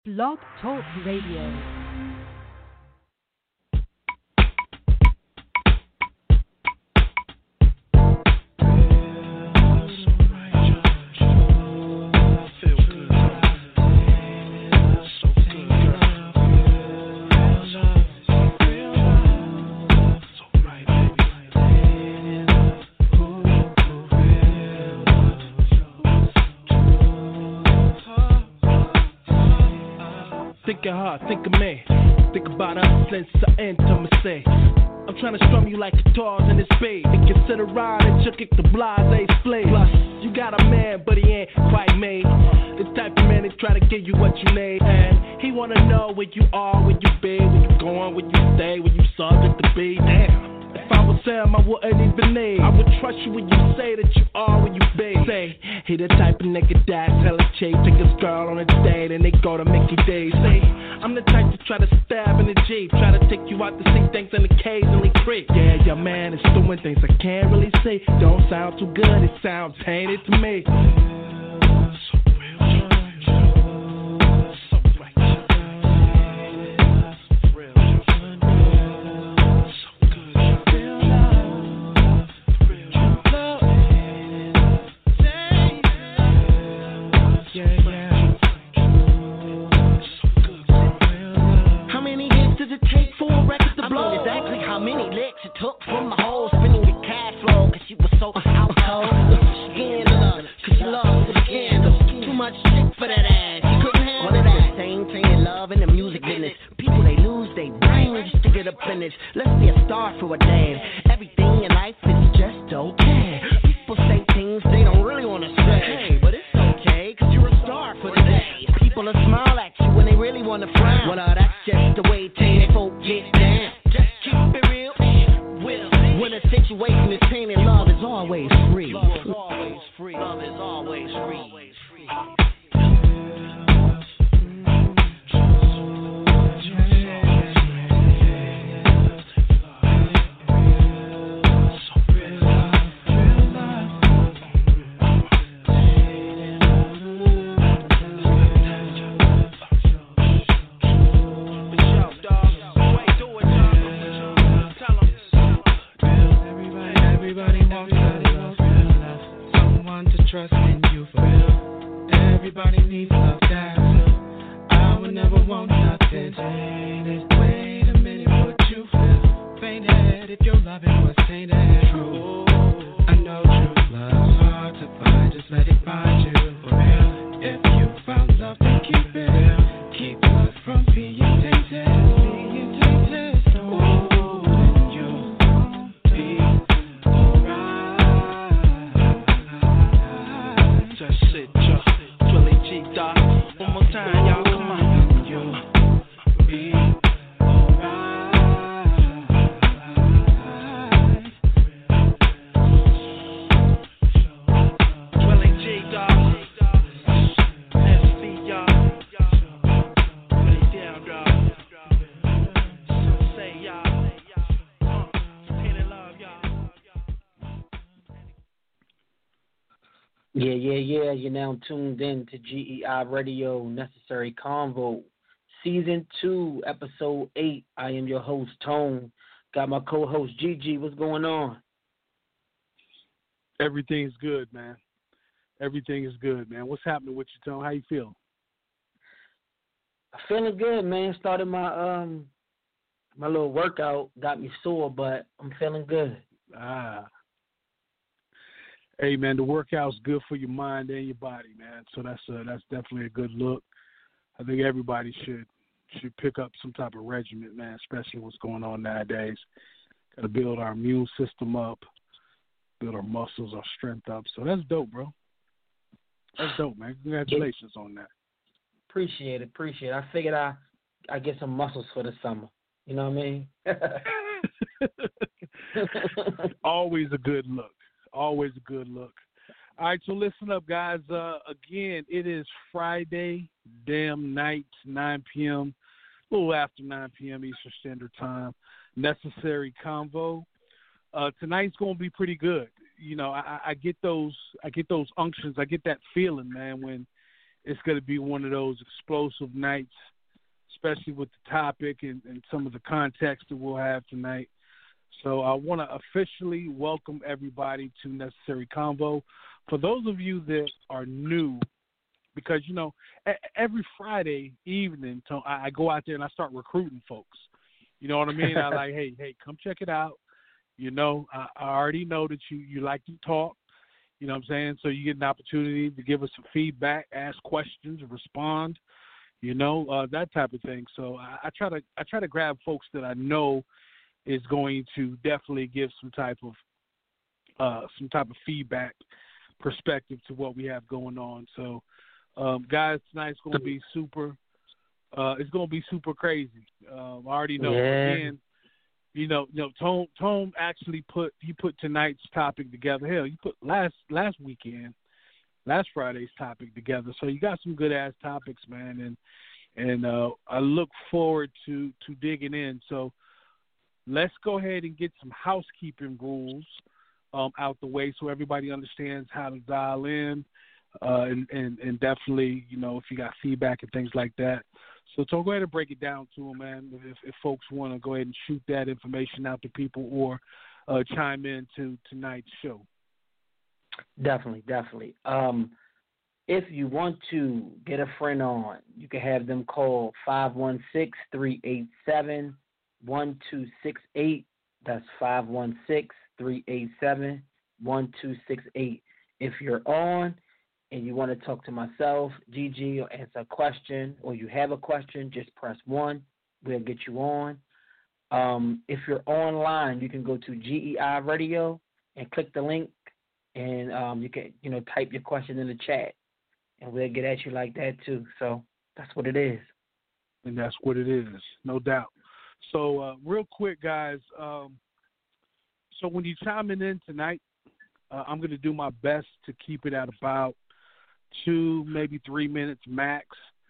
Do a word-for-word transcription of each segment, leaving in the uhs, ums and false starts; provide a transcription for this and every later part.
Blog Talk Radio. Think of her, think of me. Think about us since the intimacy. I'm trying to strum you like guitars in this speed. And consider riding, chuck it the blase split. Plus, you got a man, but he ain't quite me. The type of man that try to give you what you need. And he wanna know where you are, where you be, where you going, where you stay, where you subject to be. Damn. If I was Sam, I wouldn't even need. I would trust you when you say that you are where you be. Say, he the type of nigga that tell a chick, take his girl on a date and they go to Mickey D's. Say, I'm the type to try to stab in the Jeep, try to take you out to see things and occasionally creep. Yeah, your man is doing things I can't really see. Don't sound too good, it sounds tainted to me. Yeah, yeah, yeah. You're now tuned in to G E I Radio, Necessary Convo, Season two, Episode eight. I am your host, Tone. Got my co-host, Gigi. What's going on? Everything's good, man. Everything is good, man. What's happening with you, Tone? How you feel? Feeling good, man. Started my um my little workout. Got me sore, but I'm feeling good. Ah. Hey, man, the workout's good for your mind and your body, man. So that's uh, that's definitely a good look. I think everybody should should pick up some type of regimen, man, especially what's going on nowadays. Got to build our immune system up, build our muscles, our strength up. So that's dope, bro. That's dope, man. Congratulations on that. Appreciate it, appreciate it. I figured I I get some muscles for the summer. You know what I mean? Always a good look. Always a good look. All right, so listen up, guys. Uh, again, it is Friday, damn night, nine p.m., a little after nine p.m. Eastern Standard Time. Necessary Convo. Uh, tonight's going to be pretty good. You know, I, I get those, I get those unctions, I get that feeling, man, when it's going to be one of those explosive nights, especially with the topic and, and some of the context that we'll have tonight. So I want to officially welcome everybody to Necessary Convo. For those of you that are new, because, you know, every Friday evening, I go out there and I start recruiting folks. You know what I mean? I like, hey, hey, come check it out. You know, I, I already know that you, you like to talk. You know what I'm saying? So you get an opportunity to give us some feedback, ask questions, respond, you know, uh, that type of thing. So I, I try to I try to grab folks that I know is going to definitely give some type of uh, some type of feedback perspective to what we have going on. So, um, guys, tonight's going to be super. Uh, it's going to be super crazy. Um, I already know. Yeah. Again, you know, you know, Tone Tone actually put he put tonight's topic together. Hell, you put last last weekend, last Friday's topic together. So you got some good ass topics, man, and and uh, I look forward to to digging in. So let's go ahead and get some housekeeping rules um, out the way so everybody understands how to dial in, uh, and, and, and definitely, you know, if you got feedback and things like that. So, so go ahead and break it down to them, man, if, if folks want to go ahead and shoot that information out to people or uh, chime in to tonight's show. Definitely, definitely. Um, if you want to get a friend on, you can have them call five one six, three eight seven, one two six eight. That's five one six, three eight seven, one two six eight. If you're on and you want to talk to myself, Gigi, or answer a question, or you have a question, just press one. We'll get you on. Um, if you're online, you can go to G E I Radio and click the link, and um, you can, you know, type your question in the chat, and we'll get at you like that too. So that's what it is. And that's what it is, no doubt. So, uh, real quick, guys, um, so when you're chiming in tonight, uh, I'm going to do my best to keep it at about two, maybe three minutes max.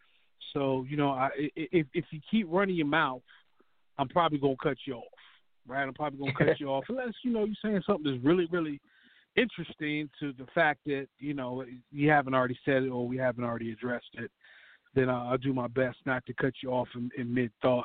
So, you know, I, if, if you keep running your mouth, I'm probably going to cut you off, right? I'm probably going to cut you off unless, you know, you're saying something that's really, really interesting to the fact that, you know, you haven't already said it or we haven't already addressed it. Then I'll, I'll do my best not to cut you off in, in mid-thought.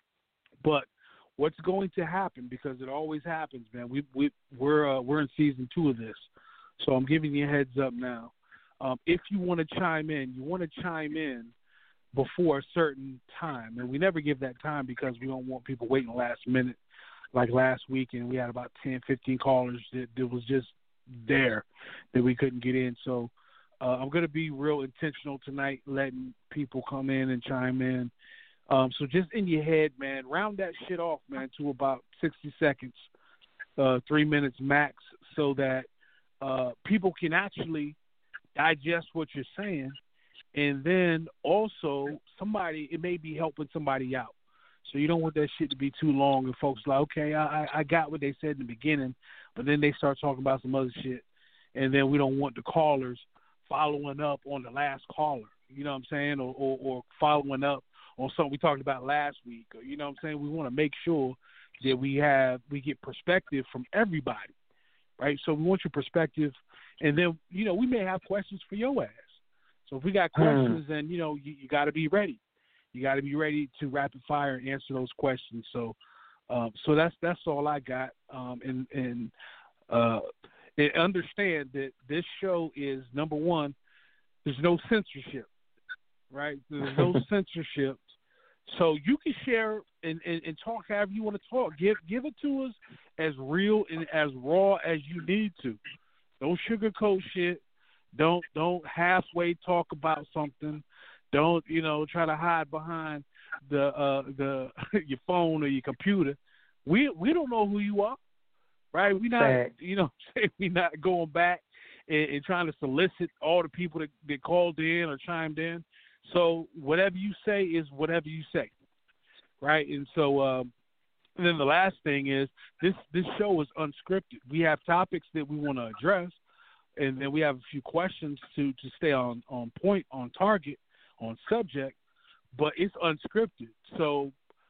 But what's going to happen, because it always happens, man, we, we, we're uh, we're in season two of this, so I'm giving you a heads up now. Um, if you want to chime in, you want to chime in before a certain time, and we never give that time because we don't want people waiting last minute. Like last weekend, we had about ten, fifteen callers that, that was just there that we couldn't get in. So uh, I'm going to be real intentional tonight, letting people come in and chime in. Um, so just in your head, man, round that shit off, man, to about sixty seconds, uh, three minutes max, so that uh, people can actually digest what you're saying. And then also somebody, it may be helping somebody out. So you don't want that shit to be too long and folks like, okay, I, I got what they said in the beginning, but then they start talking about some other shit. And then we don't want the callers following up on the last caller, you know what I'm saying, or, or, or following up on something we talked about last week. Or, you know what I'm saying? We want to make sure that we have we get perspective from everybody, right? So we want your perspective, and then, you know, we may have questions for your ass. So if we got questions, then, you know, you, you got to be ready. You got to be ready to rapid fire and answer those questions. So, um, so that's that's all I got. Um, and and, uh, and understand that this show is, number one, there's no censorship, right? There's no censorship. So you can share and, and, and talk however you want to talk. Give give it to us as real and as raw as you need to. Don't sugarcoat shit. Don't don't halfway talk about something. Don't, you know, try to hide behind the uh, the your phone or your computer. We we don't know who you are, right? We not Fact. you know we not going back and, and trying to solicit all the people that, that called in or chimed in. So whatever you say is whatever you say, right? And so um, and then the last thing is this this show is unscripted. We have topics that we want to address, and then we have a few questions to, to stay on, on point, on target, on subject, but it's unscripted. So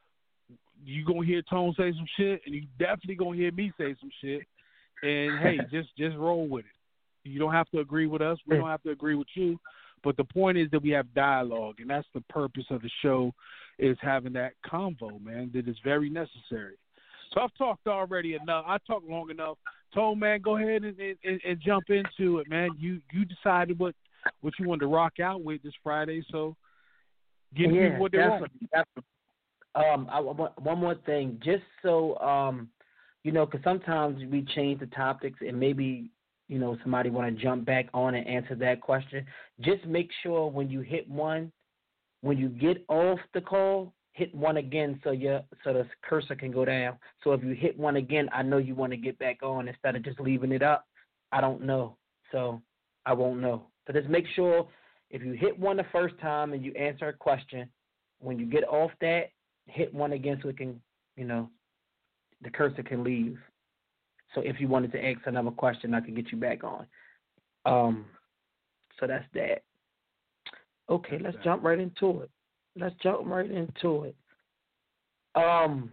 you going to hear Tone say some shit, and you definitely going to hear me say some shit. And, hey, just, just roll with it. You don't have to agree with us. We don't have to agree with you. But the point is that we have dialogue, and that's the purpose of the show, is having that convo, man, that is very necessary. So I've talked already enough. I talked long enough. Told, man, go ahead and, and, and jump into it, man. You you decided what, what you wanted to rock out with this Friday, so give yeah, people what they want. Definitely. Um, I, one more thing, just so um, you know, because sometimes we change the topics, and maybe you know somebody want to jump back on and answer that question. Just make sure when you hit one, when you get off the call, hit one again so your so the cursor can go down. So if you hit one again, I know you want to get back on instead of just leaving it up. I don't know, so I won't know. So just make sure if you hit one the first time and you answer a question, when you get off that, hit one again so it can, you know, the cursor can leave. So if you wanted to ask another question, I can get you back on. Um, so that's that. Okay, let's jump right into it. Let's jump right into it. Um,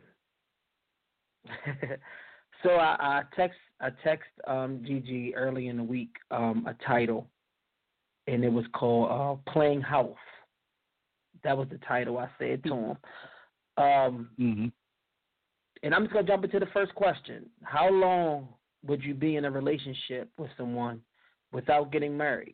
so I, I text I text um, Gigi early in the week um, a title, and it was called uh, "Playing House." That was the title I said to him. Um, mm-hmm. And I'm just gonna jump into the first question: how long would you be in a relationship with someone without getting married?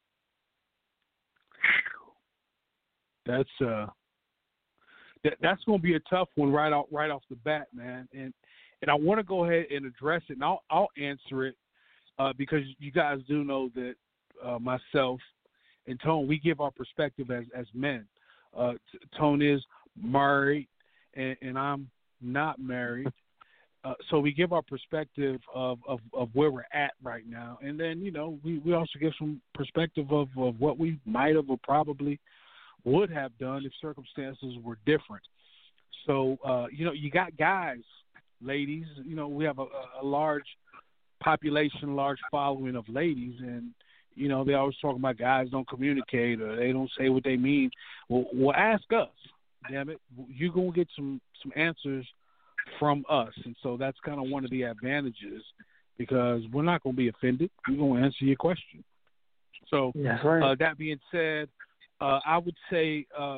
That's uh, that, that's going to be a tough one right off right off the bat, man. And and I want to go ahead and address it, and I'll I'll answer it uh, because you guys do know that uh, myself and Tone, we give our perspective as as men. Uh, Tone is married, and, and I'm not married, uh, so we give our perspective of, of, of where we're at right now, and then you know we, we also give some perspective of, of what we might have or probably would have done if circumstances were different. So, uh, you know, you got guys, ladies, you know, we have a, a large population, large following of ladies, and, you know, they always talk about guys don't communicate or they don't say what they mean. Well, well ask us, damn it. You're going to get some, some answers from us. And so that's kind of one of the advantages because we're not going to be offended. We're going to answer your question. So, that's right. uh, that being said, Uh, I would say, uh,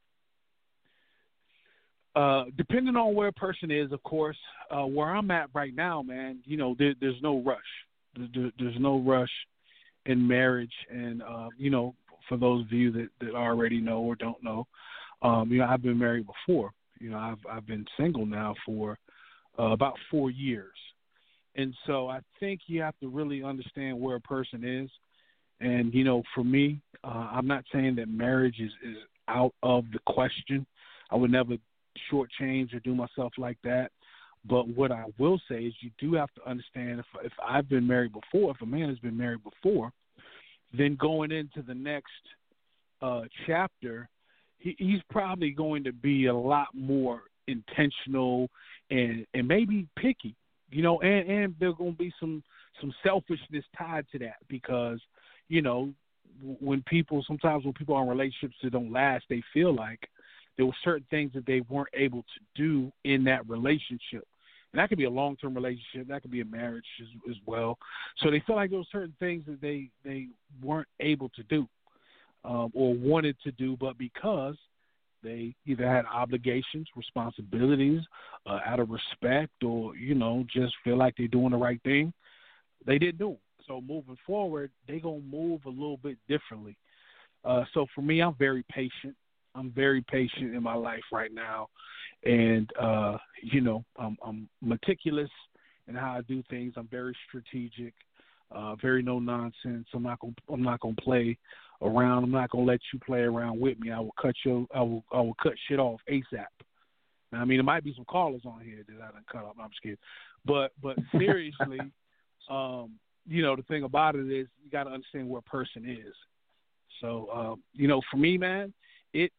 uh, depending on where a person is, of course, uh, where I'm at right now, man, you know, there, there's no rush. There, there's no rush in marriage. And, uh, you know, for those of you that, that already know or don't know, um, you know, I've been married before. You know, I've, I've been single now for uh, about four years. And so I think you have to really understand where a person is. And, you know, for me, uh, I'm not saying that marriage is, is out of the question. I would never shortchange or do myself like that. But what I will say is you do have to understand if, if I've been married before, if a man has been married before, then going into the next uh, chapter, he, he's probably going to be a lot more intentional and, and maybe picky, you know, and, and there's going to be some, some selfishness tied to that because, you know, when people, sometimes when people are in relationships that don't last, they feel like there were certain things that they weren't able to do in that relationship. And that could be a long-term relationship. That could be a marriage as, as well. So they feel like there were certain things that they, they weren't able to do um, or wanted to do, but because they either had obligations, responsibilities, uh, out of respect or, you know, just feel like they're doing the right thing, they didn't do them. So moving forward, they're going to move a little bit differently. Uh, so for me, I'm very patient. I'm very patient in my life right now. And, uh, you know, I'm, I'm meticulous in how I do things. I'm very strategic, uh, very no nonsense. I'm not going I'm not going to play around. I'm not going to let you play around with me. I will cut you, I will, I will cut shit off ASAP. Now, I mean, there might be some callers on here that I done cut off. I'm just kidding. But, but seriously, um, you know, the thing about it is you got to understand where a person is. So, um, you know, for me, man, it,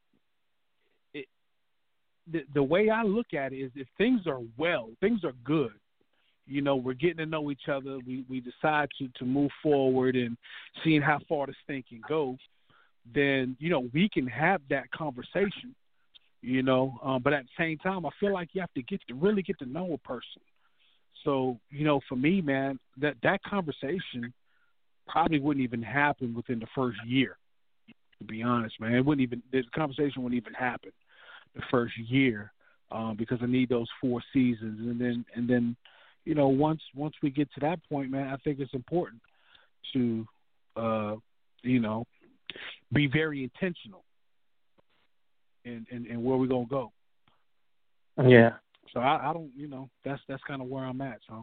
it, the, the way I look at it is if things are well, things are good, you know, we're getting to know each other. We, we decide to, to move forward and seeing how far this thing can go, then, you know, we can have that conversation, you know, um, but at the same time, I feel like you have to get to really get to know a person. So, you know, for me, man, that, that conversation probably wouldn't even happen within the first year. To be honest, man, it wouldn't even this conversation wouldn't even happen the first year um, because I need those four seasons, and then and then you know once once we get to that point, man, I think it's important to uh, you know be very intentional in, in, in where we're gonna go. Yeah. So I, I don't, you know, that's that's kind of where I'm at. So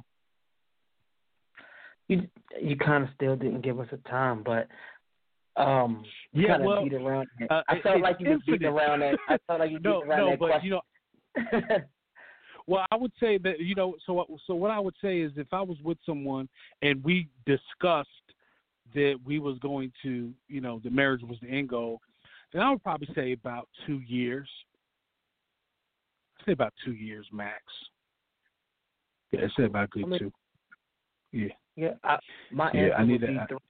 you you kind of still didn't give us a time, but. Um, yeah, kind of well, beat around it. Uh, I felt it, like you were beating around that. I felt like you no, beating around no, that but question. you know, well, I would say that you know, so so what I would say is if I was with someone and we discussed that we was going to, you know, the marriage was the end goal, then I would probably say about two years. I'd say about two years max. Yeah, I'd say about a good I mean, two. Yeah. Yeah, I, my yeah, answer I need would be that. three.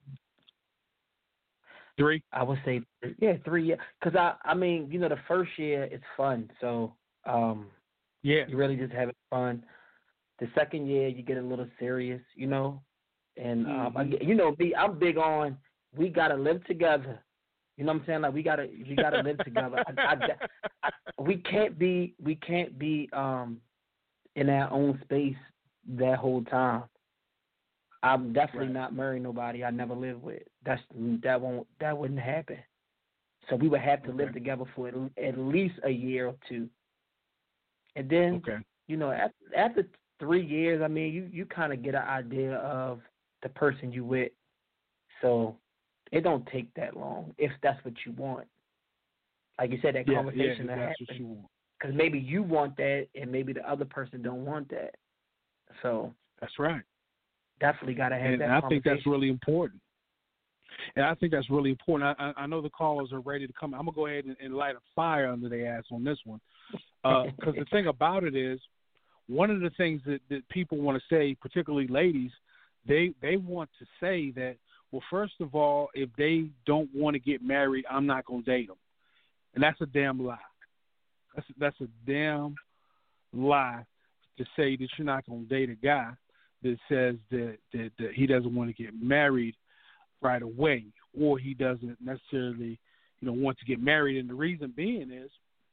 Three? I would say three. Yeah, three. Yeah, because I, I mean, you know, the first year it's fun, so um, yeah, you really just having fun. The second year you get a little serious, you know, and um, mm-hmm. I, you know me, I'm big on we gotta live together. You know what I'm saying? Like we gotta, we gotta live together. I, I, I, we can't be, we can't be um, in our own space that whole time. I'm definitely right. not marrying nobody I never lived with. That's that won't that wouldn't happen. So we would have to okay. live together for at, at least a year or two, and then okay. you know after, after three years, I mean you, you kind of get an idea of the person you with. So it don't take that long if that's what you want. Like you said, that yeah, conversation yeah, that that's what happen you want. because maybe you want that and maybe the other person don't want that. So that's right. Definitely got to have and that I conversation. think that's really important. And I think that's really important. I, I know the callers are ready to come. I'm going to go ahead and, and light a fire under their ass on this one. Because uh, the thing about it is, one of the things that, that people want to say, particularly ladies, they they want to say that, well, first of all, if they don't want to get married, I'm not going to date them. And that's a damn lie. That's, that's a damn lie to say that you're not going to date a guy that says that, that, that he doesn't want to get married right away, or he doesn't necessarily, you know, want to get married. And the reason being is,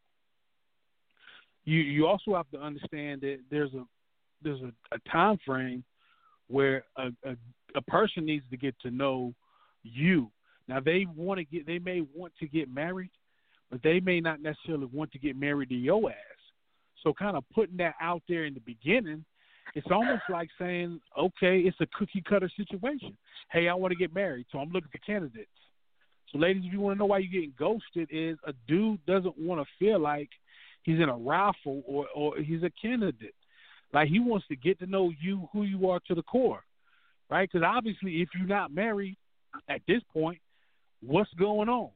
you you also have to understand that there's a there's a, a time frame where a, a a person needs to get to know you. Now they want to get they may want to get married, but they may not necessarily want to get married to your ass. So kind of putting that out there in the beginning, it's almost like saying, okay, it's a cookie cutter situation. Hey, I want to get married, so I'm looking for candidates. So ladies, if you want to know why you're getting ghosted, is a dude doesn't want to feel like he's in a raffle or, or he's a candidate. Like he wants to get to know you, who you are to the core, right? Because obviously if you're not married at this point, what's going on?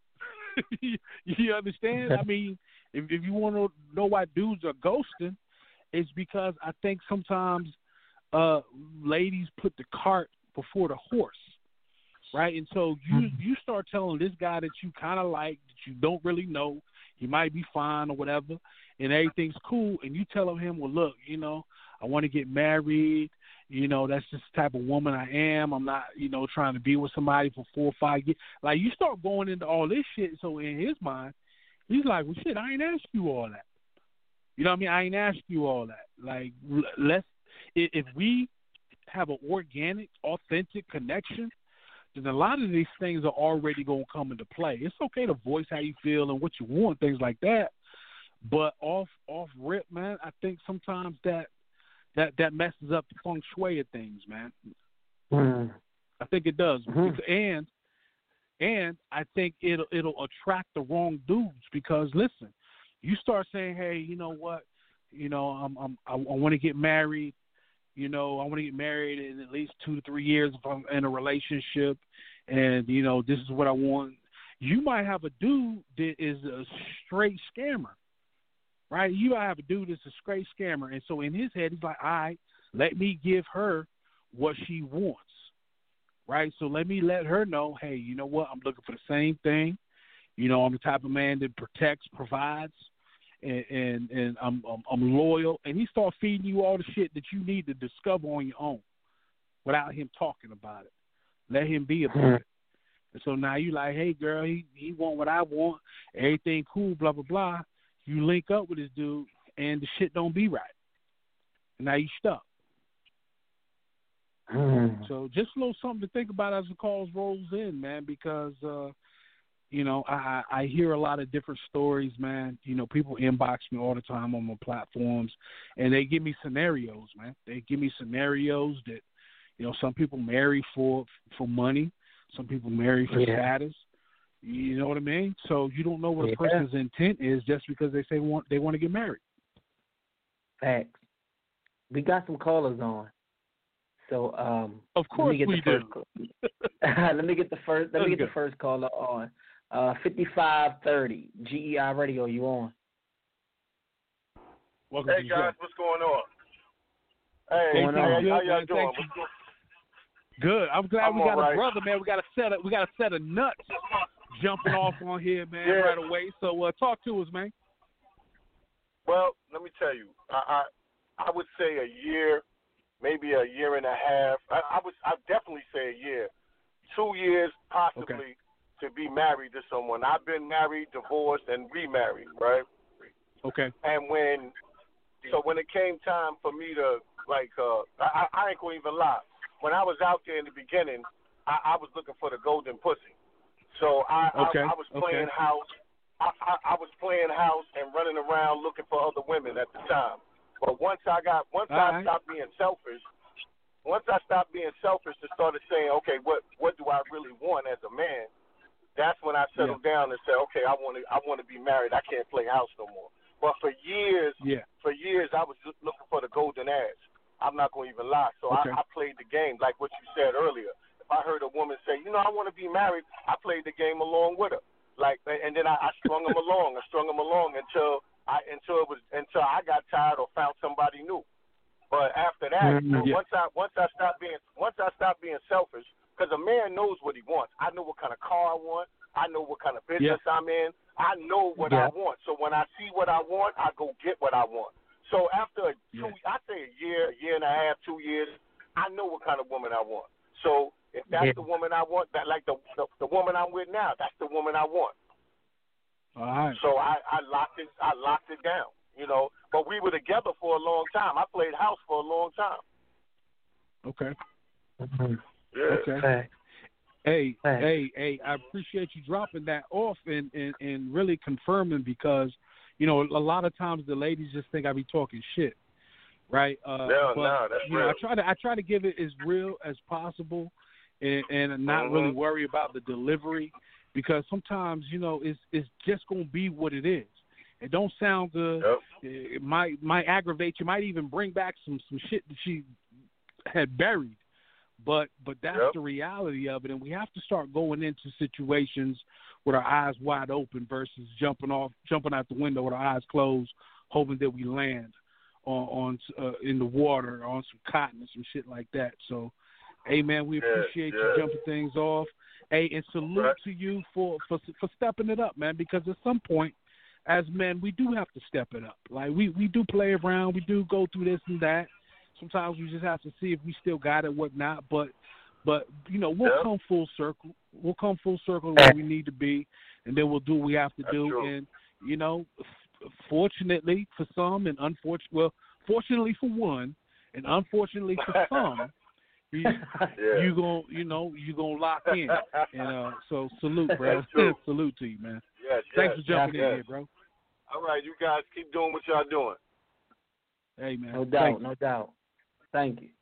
You understand? I mean, if, if you want to know why dudes are ghosting, it's because I think sometimes uh, ladies put the cart before the horse, right? And so you you start telling this guy that you kind of like, that you don't really know, he might be fine or whatever, and everything's cool, and you tell him, well, look, you know, I want to get married. You know, that's just the type of woman I am. I'm not, you know, trying to be with somebody for four or five years. Like, you start going into all this shit, so in his mind, he's like, well, shit, I ain't asked you all that. You know what I mean? I ain't asked you all that. Like, let's, if we have an organic, authentic connection, then a lot of these things are already going to come into play. It's okay to voice how you feel and what you want, things like that. But off off rip, man, I think sometimes that that, that messes up the feng shui of things, man. Mm. I think it does. Mm-hmm. And and I think it'll it'll attract the wrong dudes because listen, you start saying, hey, you know what, you know, I'm, I'm I, I want to get married. You know, I want to get married in at least two to three years if I'm in a relationship, and you know, this is what I want. You might have a dude that is a straight scammer, right? You might have a dude that's a straight scammer, and so in his head, he's like, all right, let me give her what she wants, right? So let me let her know, hey, you know what, I'm looking for the same thing. You know, I'm the type of man that protects, provides, and and, and I'm, I'm I'm loyal. And he starts feeding you all the shit that you need to discover on your own without him talking about it. Let him be about it. And so now you like, hey, girl, he, he want what I want. Everything cool, blah, blah, blah. You link up with this dude, and the shit don't be right. And now you stuck. Mm. So just a little something to think about as the calls rolls in, man, because, uh, you know, I, I hear a lot of different stories, man. You know, people inbox me all the time on my platforms, and they give me scenarios, man. They give me scenarios that, you know, some people marry for for money. Some people marry for yeah. status. You know what I mean? So you don't know what a yeah. person's intent is just because they say want, they want to get married. Facts. We got some callers on. So um, of course let me get we the first do. Call. let me get the first. Let Let's me get go. the first caller on. Uh, fifty-five thirty G E I Radio. You on? Welcome hey to the guys, show. what's going on? Hey, Going hey, on? how y'all Good, doing? man. Good. I'm glad I'm we got all right. a brother, man. We got a set of we got a set of nuts jumping off on here, man, Yeah. right away. So uh, talk to us, man. Well, let me tell you, I, I I would say a year, maybe a year and a half. I, I would I definitely say a year, two years possibly Okay. to be married to someone. I've been married, divorced, and remarried, right? Okay. And when so when it came time for me to like, uh, I, I ain't gonna even lie. When I was out there in the beginning, I, I was looking for the golden pussy. So I Okay. I, I was playing okay. house. I, I, I was playing house and running around looking for other women at the time. But once I got, once All I right. stopped being selfish, once I stopped being selfish and started saying, okay, what what do I really want as a man? That's when I settled yeah. down and said, okay, I want to I want to be married. I can't play house no more. But for years, Yeah. for years, I was just looking for the golden ass. I'm not going to even lie. So Okay. I, I played the game like what you said earlier. If I heard a woman say, you know, I want to be married, I played the game along with her. Like, and then I, I strung them along, I strung them along until I until it was until I got tired or found somebody new. But after that, Mm-hmm. yeah. once I once I stopped being once I stopped being selfish, because a man knows what he wants. I know what kind of car I want. I know what kind of business yeah. I'm in. I know what yeah. I want. So when I see what I want, I go get what I want. So after a two, yeah. I say a year, year and a half, two years, I know what kind of woman I want. So if that's yeah. the woman I want, that like the, the the woman I'm with now, that's the woman I want. All right. So I, I locked it, I locked it down, you know. But we were together for a long time. I played house for a long time. Okay. Mm-hmm. Yeah. Okay. Facts. Hey, Facts. hey, hey! I appreciate you dropping that off and, and, and really confirming because, you know, a lot of times the ladies just think I be talking shit, right? Uh, no, but, no, that's you real. know, I try to I try to give it as real as possible, and, and not mm-hmm. really worry about the delivery because sometimes you know it's it's just gonna be what it is. It don't sound good. Yep. It might might aggravate you. Might even bring back some some shit that she had buried. But but that's yep. the reality of it, and we have to start going into situations with our eyes wide open versus jumping off, jumping out the window with our eyes closed, hoping that we land on, on uh, in the water on some cotton and some shit like that. So, hey man, we yeah, appreciate yeah. you jumping things off. Hey, and salute right. to you for, for for stepping it up, man. Because at some point, as men, we do have to step it up. Like we we do play around, we do go through this and that. Sometimes we just have to see if we still got it, whatnot. But, but you know, we'll yep. come full circle. We'll come full circle where we need to be, and then we'll do what we have to That's do. true. And you know, f- fortunately for some, and unfortunately, well, fortunately for one, and unfortunately for some, you yeah. you gonna you know you gonna lock in. And uh, so salute, bro. That's true. Salute to you, man. Yes, Thanks yes, for jumping yes. in here, bro. All right, you guys keep doing what y'all doing. Hey, man. No doubt, Thank no doubt. Thank you.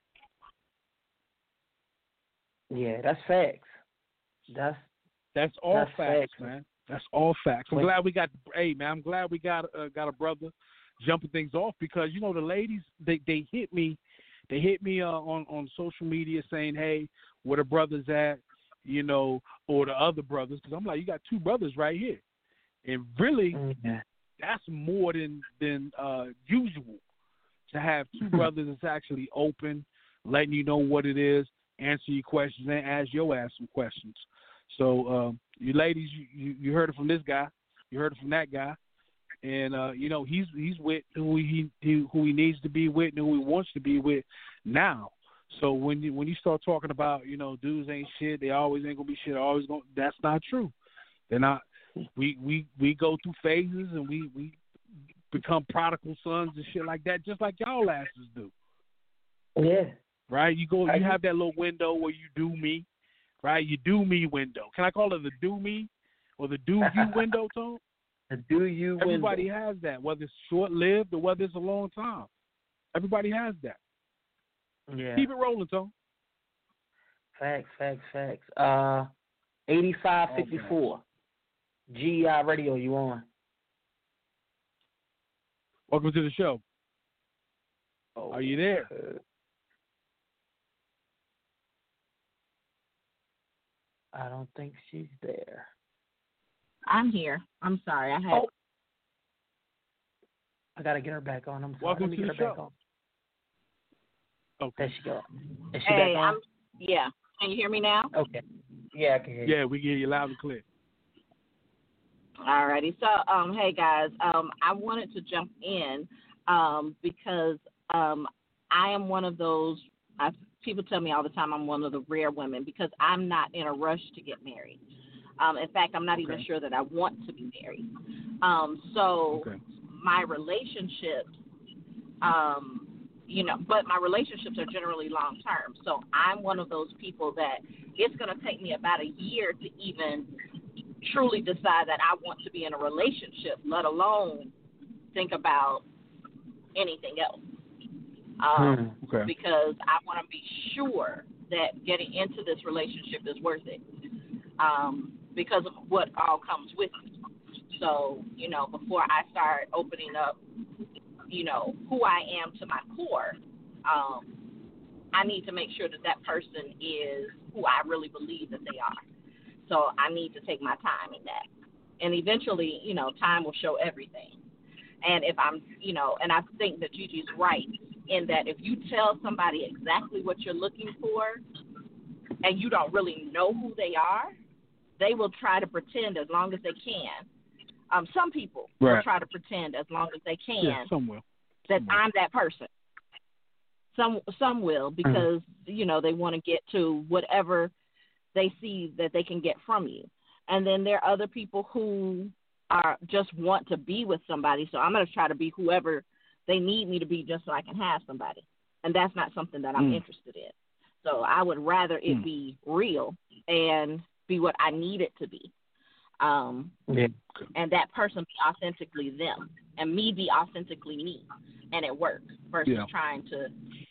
Yeah, that's facts. That's That's all that's facts, facts, man. That's all facts. I'm When- glad we got. Hey, man, I'm glad we got uh, got a brother jumping things off because you know the ladies they they hit me, they hit me uh, on on social media saying, hey, where the brothers at, you know, or the other brothers because I'm like, you got two brothers right here, and really yeah. that's more than than uh, usual to have two brothers that's actually open, letting you know what it is, answer your questions, and ask your ass some questions. So, um, you ladies, you, you, you heard it from this guy, you heard it from that guy, and uh, you know he's he's with who he, he who he needs to be with and who he wants to be with now. So when you when you start talking about, you know, dudes ain't shit, they always ain't gonna be shit, always gonna, that's not true. They're not. We we we go through phases and we we become prodigal sons and shit like that, just like y'all asses do. Yeah. Right? You go, you have that little window where you do me, right? You do me window. Can I call it the do me or the do you window, Tone? The do you window. Everybody has that, whether it's short lived or whether it's a long time. Everybody has that. Yeah. Keep it rolling, Tone. Facts, facts, facts. Uh, eighty-five fifty-four. G E I Radio, you on? Welcome to the show. Oh, Are you there? uh, I don't think she's there. I'm here. I'm sorry. I had. Oh. I gotta get her back on. I'm sorry. Welcome Let me to get the her back show. on. Okay. There she go. Is she Hey, back on? I'm. Yeah. Can you hear me now? Okay. Yeah, I can hear you. Yeah, we can hear you loud and clear. Alrighty. So, um, hey guys, um, I wanted to jump in um, because um, I am one of those. I, people tell me all the time I'm one of the rare women because I'm not in a rush to get married. Um, in fact, I'm not Okay. even sure that I want to be married. Um, so, Okay. my relationships, um, you know, but my relationships are generally long term. So, I'm one of those people that it's going to take me about a year to even truly decide that I want to be in a relationship, let alone think about anything else. Um, Hmm. Okay. Because I want to be sure that getting into this relationship is worth it um, because of what all comes with it. So, you know, before I start opening up, you know, who I am to my core, um, I need to make sure that that person is who I really believe that they are. So I need to take my time in that. And eventually, you know, time will show everything. And if I'm, you know, and I think that Gigi's right in that if you tell somebody exactly what you're looking for and you don't really know who they are, they will try to pretend as long as they can. Um, some people Right. will try to pretend as long as they can Yeah, some will. that Some will. I'm that person. Some some will because, mm-hmm. you know, they want to get to whatever they see that they can get from you. And then there are other people who are just want to be with somebody, so I'm going to try to be whoever they need me to be just so I can have somebody. And that's not something that I'm mm. interested in. So I would rather it mm. be real and be what I need it to be. Um, yeah. And that person be authentically them and me be authentically me, and it works versus yeah. trying to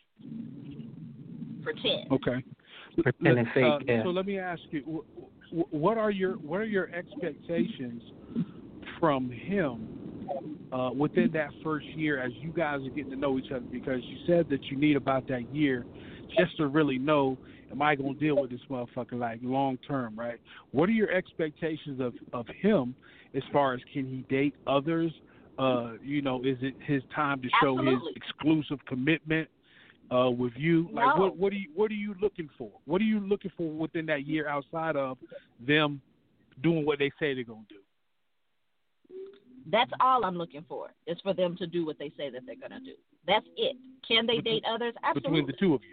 pretend. Okay. Pretend and fake, uh, yeah. So let me ask you, what are your what are your expectations from him uh, within that first year as you guys are getting to know each other? Because you said that you need about that year just to really know, am I going to deal with this motherfucker like long term, right? What are your expectations of, of him as far as can he date others? Uh, you know, is it his time to show Absolutely. his exclusive commitment uh, with you? Like, no. what what are you what are you looking for? What are you looking for within that year outside of them doing what they say they're going to do? That's all I'm looking for, is for them to do what they say that they're going to do. That's it. Can they between, date others? Absolutely. Between the two of you?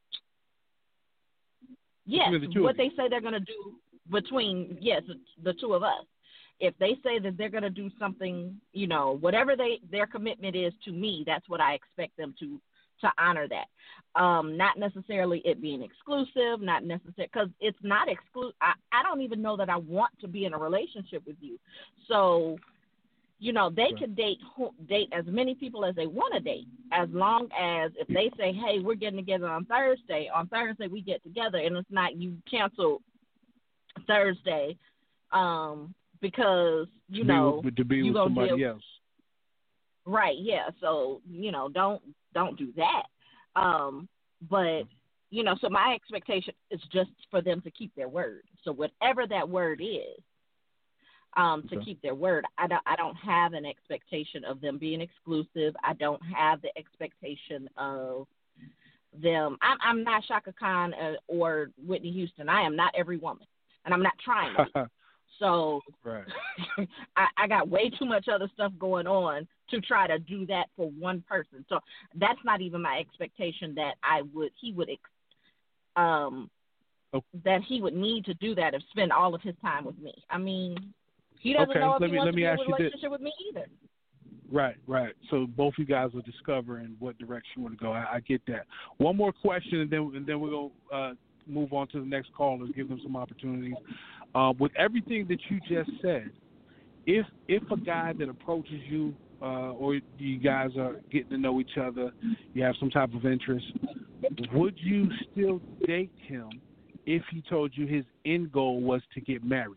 Yes, the two what of they say they're going to do between, yes, the two of us. If they say that they're going to do something, you know, whatever they their commitment is to me, that's what I expect them to to honor that. Um, not necessarily it being exclusive, not necessarily, because it's not exclusive. I, I don't even know that I want to be in a relationship with you. So, you know, they can date date as many people as they want to date, as long as if they say, hey, we're getting together on Thursday, on Thursday we get together, and it's not you cancel Thursday um, because, you to know, be, to be you with gonna somebody deal, else. Right, yeah. So, you know, don't don't do that. Um, but, you know, so my expectation is just for them to keep their word. So whatever that word is, Um, to okay. keep their word. I don't, I don't have an expectation of them being exclusive. I don't have the expectation of them. I'm, I'm not Shaka Khan uh, or Whitney Houston. I am not every woman, and I'm not trying to be. So right. I, I got way too much other stuff going on to try to do that for one person. So that's not even my expectation that I would he would ex- um, okay. that he would need to do that and spend all of his time with me. I mean, he doesn't okay. know if let he me, wants let to me be in ask a you relationship this. with me either. Right, right. So both you guys are discovering what direction you want to go. I, I get that. One more question, and then and then we'll go uh, move on to the next callers, give them some opportunities. Uh, with everything that you just said, if if a guy that approaches you, uh, or you guys are getting to know each other, you have some type of interest, would you still date him if he told you his end goal was to get married?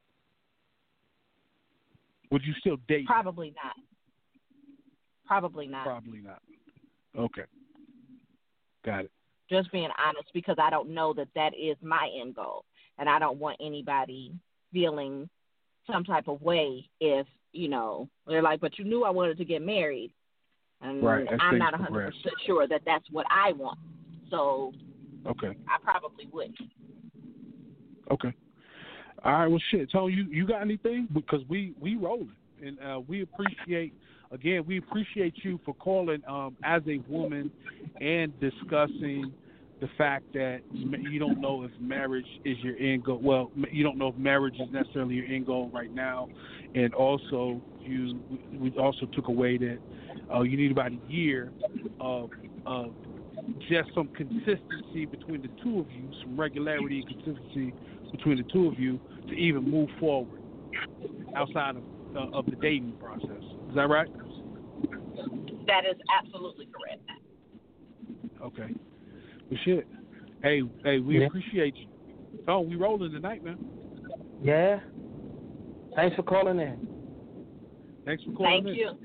Would you still date him? Probably not. Probably not. Probably not. Okay. Got it. Just being honest, because I don't know that that is my end goal, and I don't want anybody feeling some type of way if, you know, they're like, but you knew I wanted to get married, and right. I'm not one hundred percent sure that that's what I want. So okay. I probably wouldn't. Okay. All right. Well, shit. Tony, you, you got anything? Because we, we rolling, and uh, we appreciate – Again, we appreciate you for calling um, as a woman and discussing the fact that you don't know if marriage is your end goal. Well, you don't know if marriage is necessarily your end goal right now, and also you we also took away that uh, you need about a year of, of just some consistency between the two of you, some regularity and consistency between the two of you to even move forward outside of uh, of the dating process. Is that right? That is absolutely correct. Okay. Well, shit. Hey, hey, we yeah. appreciate you. Oh, we rolling tonight, man. Yeah. Thanks for calling in. Thanks for calling Thank in. you.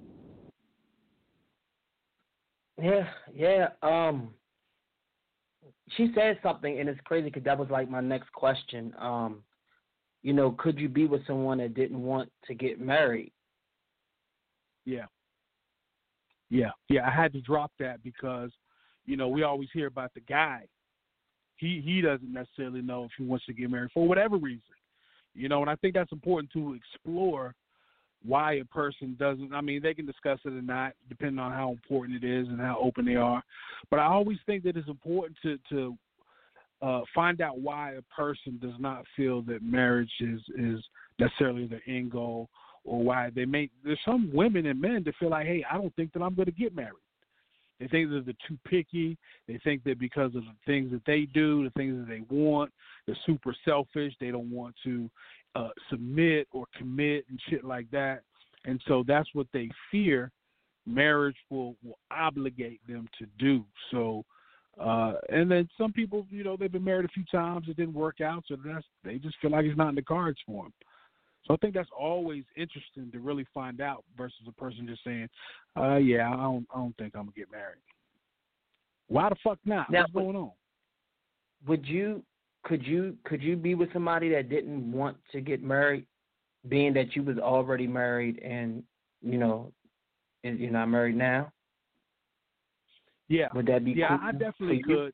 Yeah, yeah. Um, she said something, and it's crazy because that was like my next question. Um, you know, could you be with someone that didn't want to get married? Yeah. Yeah. Yeah, I had to drop that because, you know, we always hear about the guy. He he doesn't necessarily know if he wants to get married for whatever reason. You know, and I think that's important to explore why a person doesn't. I mean, they can discuss it or not, depending on how important it is and how open they are. But I always think that it's important to, to uh, find out why a person does not feel that marriage is, is necessarily their end goal, or why they may. There's some women and men that feel like, hey, I don't think that I'm going to get married. They think that they're too picky. They think that because of the things that they do, the things that they want, they're super selfish. They don't want to uh, submit or commit and shit like that. And so that's what they fear marriage will, will obligate them to do. So, uh, and then some people, you know, they've been married a few times. It didn't work out. So that's, they just feel like it's not in the cards for them. So I think that's always interesting to really find out versus a person just saying, uh, yeah, I don't I don't think I'm going to get married. Why the fuck not? Now, What's going on? Would you could you could you be with somebody that didn't want to get married, being that you was already married and, you know, and you're not married now? Yeah. Would that be Yeah, cool I definitely could.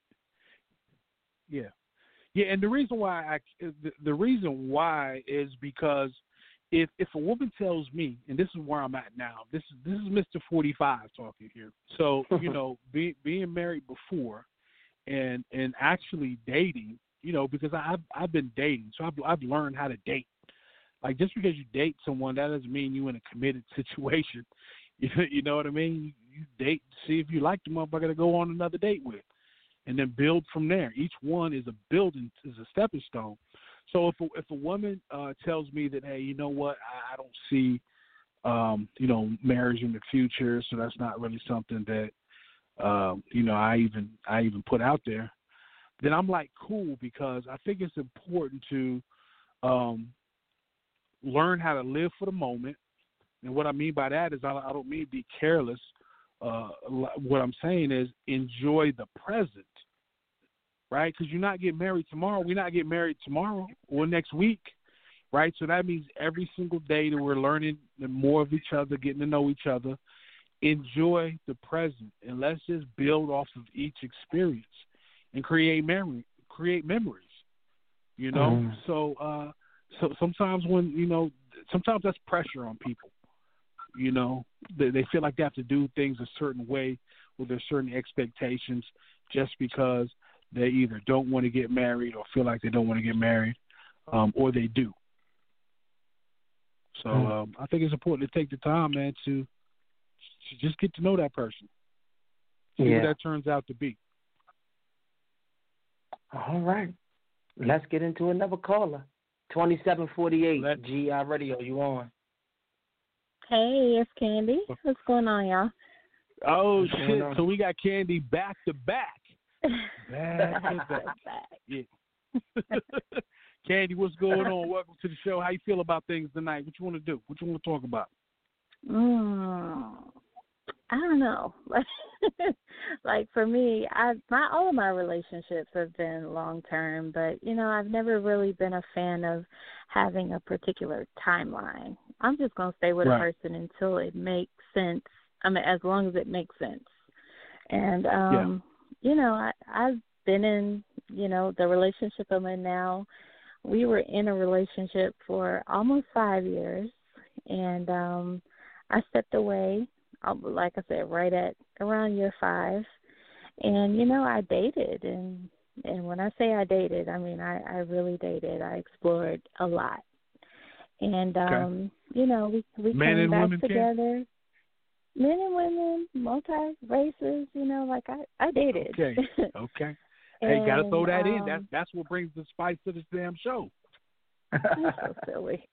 Yeah. Yeah, and the reason why I the, the reason why is because if if a woman tells me, and this is where I'm at now, this is this is Mister forty-five talking here. So you know, be, being married before, and and actually dating, you know, because I've I've been dating, so I've I've learned how to date. Like just because you date someone, that doesn't mean you're in a committed situation. You you know what I mean? You, you date, see if you like the motherfucker to go on another date with. And then build from there. Each one is a building, is a stepping stone. So if a, if a woman uh, tells me that, hey, you know what, I, I don't see, um, you know, marriage in the future, so that's not really something that, um, you know, I even I even put out there, then I'm like, cool, because I think it's important to um, learn how to live for the moment. And what I mean by that is I, I don't mean be careless. Uh, what I'm saying is enjoy the present, right? Because you're not getting married tomorrow. We're not getting married tomorrow or next week, right? So that means every single day that we're learning more of each other, getting to know each other, enjoy the present, and let's just build off of each experience and create memory, create memories, you know? Mm. So, uh, so sometimes when, you know, sometimes that's pressure on people. You know, they, they feel like they have to do things a certain way with their certain expectations just because they either don't want to get married or feel like they don't want to get married, um, or they do. So um, I think it's important to take the time, man, to, to just get to know that person. See yeah. what that turns out to be. All right. Let's get into another caller. twenty-seven forty-eight, Let, G I Radio, you on? Hey, it's Candy. What's going on, y'all? Oh, What's shit. on? So we got Candy back to back. Back to back. Yeah. Candy, what's going on? Welcome to the show. How you feel about things tonight? What you want to do? What you want to talk about? Mm, I don't know. Like, like for me, I my all of my relationships have been long term, but you know, I've never really been a fan of having a particular timeline. I'm just gonna stay with right. a person until it makes sense. I mean, as long as it makes sense. And um, yeah. you know, I I've been in, you know, the relationship I'm in now. We were in a relationship for almost five years, and um, I stepped away, like I said, right at around year five. And, you know, I dated, and and when I say I dated, I mean I, I really dated. I explored a lot. And, um, okay. you know, we, we Men came back women together. Can? Men and women, multi-races, you know, like I, I dated. Okay, okay. Hey, and, got to throw that um, in. That's, that's what brings the spice to this damn show. You're so silly.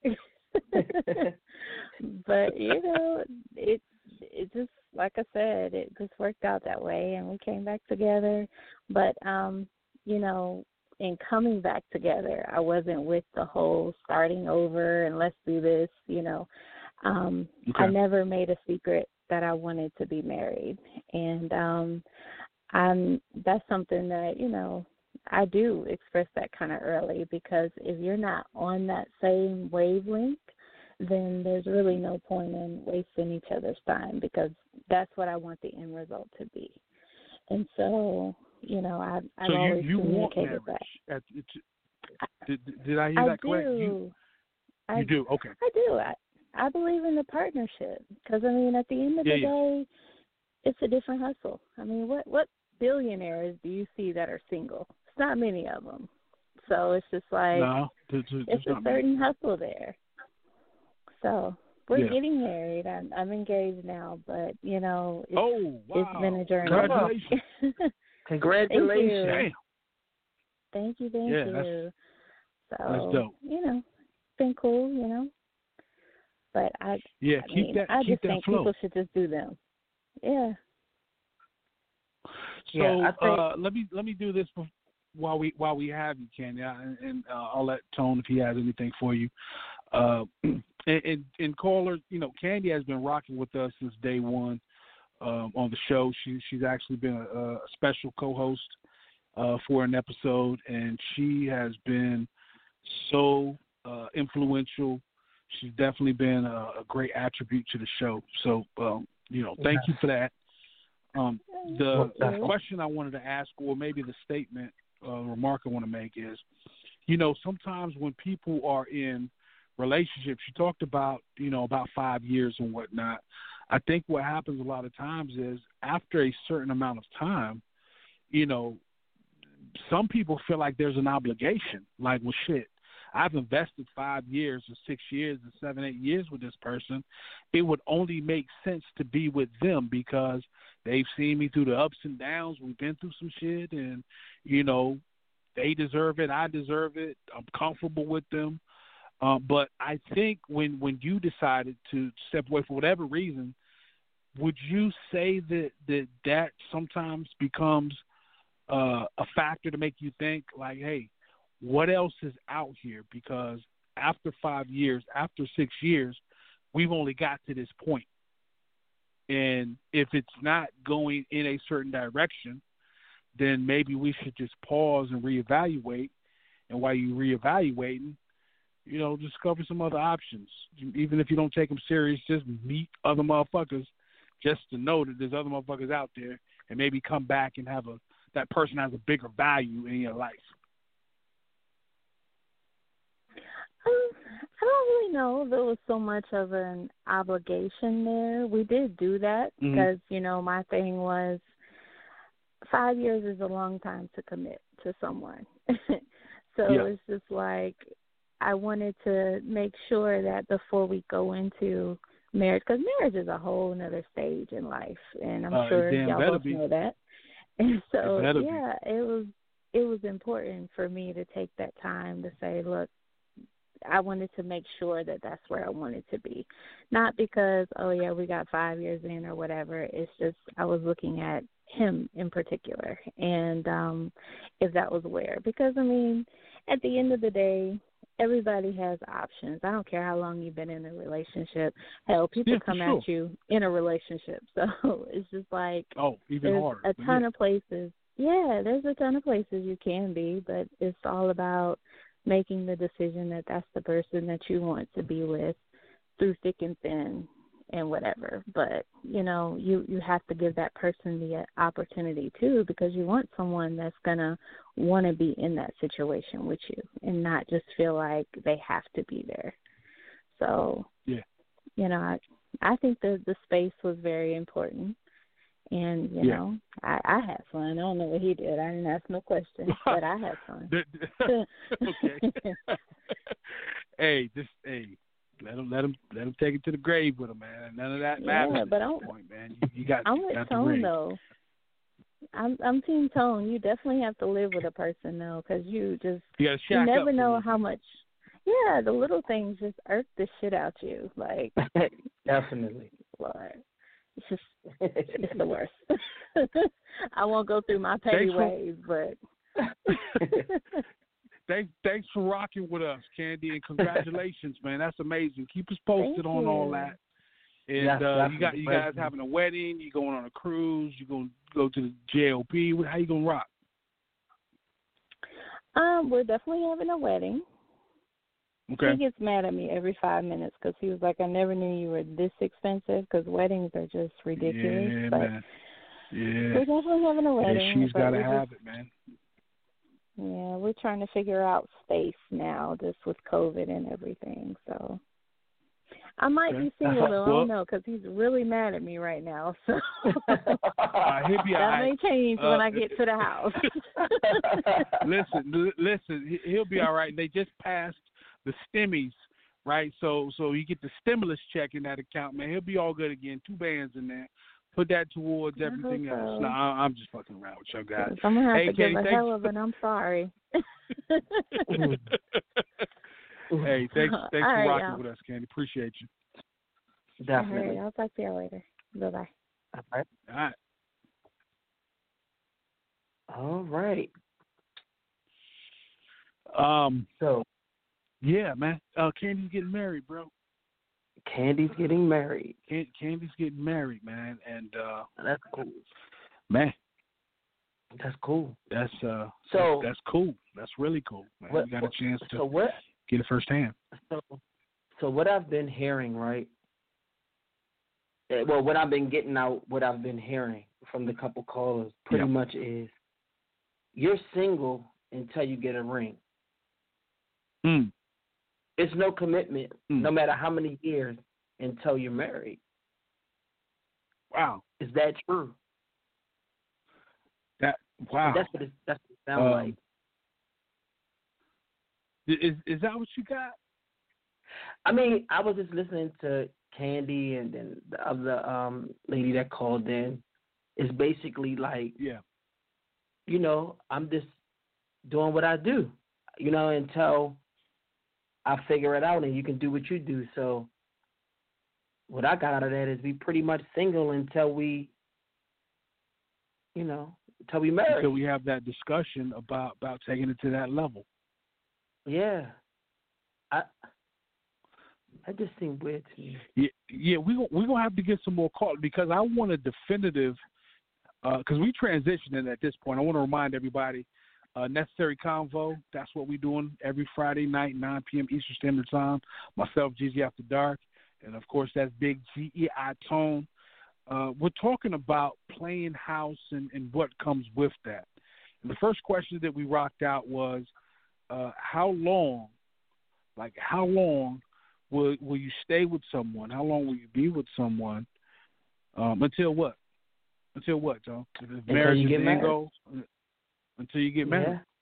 But, you know, it it just, like I said, it just worked out that way, and we came back together. But, um, you know, in coming back together, I wasn't with the whole starting over and let's do this, you know. Um, okay. I never made a secret that I wanted to be married. And um, I'm, that's something that, you know, I do express that kind of early, because if you're not on that same wavelength, then there's really no point in wasting each other's time, because that's what I want the end result to be. And so, you know, I, I've so always you, you communicated want that. At, did, did I hear I that do. correct? You, I, you do, okay. I do. I, I believe in the partnership, because, I mean, at the end of yeah, the yeah. day, it's a different hustle. I mean, what, what billionaires do you see that are single? It's not many of them. So it's just like, no, there's, there's it's a certain many. hustle there. So we're yeah. getting married. I'm, I'm engaged now, but, you know, it's, oh, wow. it's been a journey. Congratulations. Congratulations. Thank you. Thank you. Thank yeah, you. That's, so, that's dope. You know, it's been cool, you know. But I, yeah, I keep mean, that, I keep just that think flow. people should just do them. Yeah. So yeah, I think, uh, let me let me do this before, while we while we have you, Candy, and, and uh, I'll let Tone if he has anything for you. Uh, and, and, and caller, you know, Candy has been rocking with us since day one um, on the show. She she's actually been a, a special co-host uh, for an episode, and she has been so uh, influential. She's definitely been a, a great attribute to the show. So, um, you know, thank you for that. Um, the, the question I wanted to ask, or maybe the statement, uh, remark I want to make is, you know, sometimes when people are in relationships, you talked about, you know, about five years and whatnot. I think what happens a lot of times is after a certain amount of time, you know, some people feel like there's an obligation. Like, well, shit, I've invested five years or six years or seven, eight years with this person. It would only make sense to be with them because they've seen me through the ups and downs. We've been through some shit, and, you know, they deserve it. I deserve it. I'm comfortable with them. Uh, but I think when, when you decided to step away for whatever reason, would you say that that, that sometimes becomes uh, a factor to make you think, like, hey, what else is out here? Because after five years, after six years, we've only got to this point. And if it's not going in a certain direction, then maybe we should just pause and reevaluate. And while you're reevaluating, you know, discover some other options. Even if you don't take them serious, just meet other motherfuckers just to know that there's other motherfuckers out there, and maybe come back and have a that person has a bigger value in your life. Um, I don't really know if there was so much of an obligation there. We did do that because, mm-hmm. you know, my thing was five years is a long time to commit to someone. So yeah. it's just like I wanted to make sure that before we go into marriage, because marriage is a whole other stage in life, and I'm uh, sure y'all both be. know that. And so, it yeah, be. it was it was important for me to take that time to say, look, I wanted to make sure that that's where I wanted to be. Not because, oh, yeah, we got five years in or whatever. It's just I was looking at him in particular and um, if that was where. Because, I mean, at the end of the day, everybody has options. I don't care how long you've been in a relationship. Hell, people yeah, come sure. at you in a relationship. So it's just like oh, even there's harder. a ton yeah. of places. Yeah, there's a ton of places you can be, but it's all about making the decision that that's the person that you want to be with through thick and thin and whatever. But, you know, you, you have to give that person the opportunity, too, because you want someone that's going to want to be in that situation with you and not just feel like they have to be there. So, yeah. you know, I, I think the, the space was very important. And, you yeah. know, I, I had fun. I don't know what he did. I didn't ask no questions, but I had fun. Okay. hey, just hey, let him let him let him take it to the grave with him, man. None of that matters yeah, but at I'm, this point, man. You, you got. I'm you with got Tone though. I'm I'm Team Tone. You definitely have to live with a person though, because you just you, gotta you never up know how much. Yeah, the little things just irk the shit out you. Like definitely. Lord. It's just, it's the worst. I won't go through my petty thanks for, ways, but. thanks, thanks for rocking with us, Candy, and congratulations, man. That's amazing. Keep us posted Thank on you. all that. And yes, uh, you got you guys having a wedding. You going on a cruise. You going to go to the J O P. How you gonna rock? Um, we're definitely having a wedding. Okay. He gets mad at me every five minutes because he was like, I never knew you were this expensive because weddings are just ridiculous. Yeah, but man. Yeah. We're definitely having a wedding. Yeah, she's got to have just, it, man. Yeah, we're trying to figure out space now just with COVID and everything. So I might okay. be single, though. Well, I don't know because he's really mad at me right now. So uh, he'll be that all right. may change uh, when I get to the house. listen, l- listen, he'll be all right. They just passed the stimmies, right? So so you get the stimulus check in that account, man. He'll be all good again. Two bands in there. Put that towards everything so. else. No, I, I'm just fucking around with you guys. I'm going to have hey, to Katie, give a thanks. hell of an I'm sorry. hey, thanks, thanks all for right, rocking y'all. with us, Candy. Appreciate you. Definitely. All right, I'll talk to you later. Bye-bye. All right. All right. All right. Um. So, yeah, man. Uh, Candy's getting married, bro. Candy's getting married. Can- Candy's getting married, man, and uh, that's cool. Man, that's cool. That's uh. So that's, that's cool. That's really cool, man. What, you got a chance to so what, get it firsthand. So, so what I've been hearing, right? Well, what I've been getting out, what I've been hearing from the couple callers, pretty yep. much is you're single until you get a ring. Mm. It's no commitment, mm. no matter how many years, until you're married. Wow, is that true? That wow. That's what it, that's what it sounds um, like. Is is that what you got? I mean, I was just listening to Candy and then the other um, lady that called in. It's basically like, yeah, you know, I'm just doing what I do, you know, until I figure it out, and you can do what you do. So what I got out of that is we pretty much single until we, you know, until we marry. Until we have that discussion about, about taking it to that level. Yeah. I I just seem weird to me. Yeah, yeah, we we're gonna have to get some more calls because I want a definitive. Because uh, we transitioning at this point. I want to remind everybody, uh, Necessary Convo. That's what we're doing every Friday night, nine p.m. Eastern Standard Time. Myself, G Z After Dark, and of course that's Big G E I Tone. Uh, we're talking about playing house and, and what comes with that. And the first question that we rocked out was, uh, how long, like how long will will you stay with someone? How long will you be with someone um, until what? Until what, John? If until marriage you is get the married. end goal? Until you get married.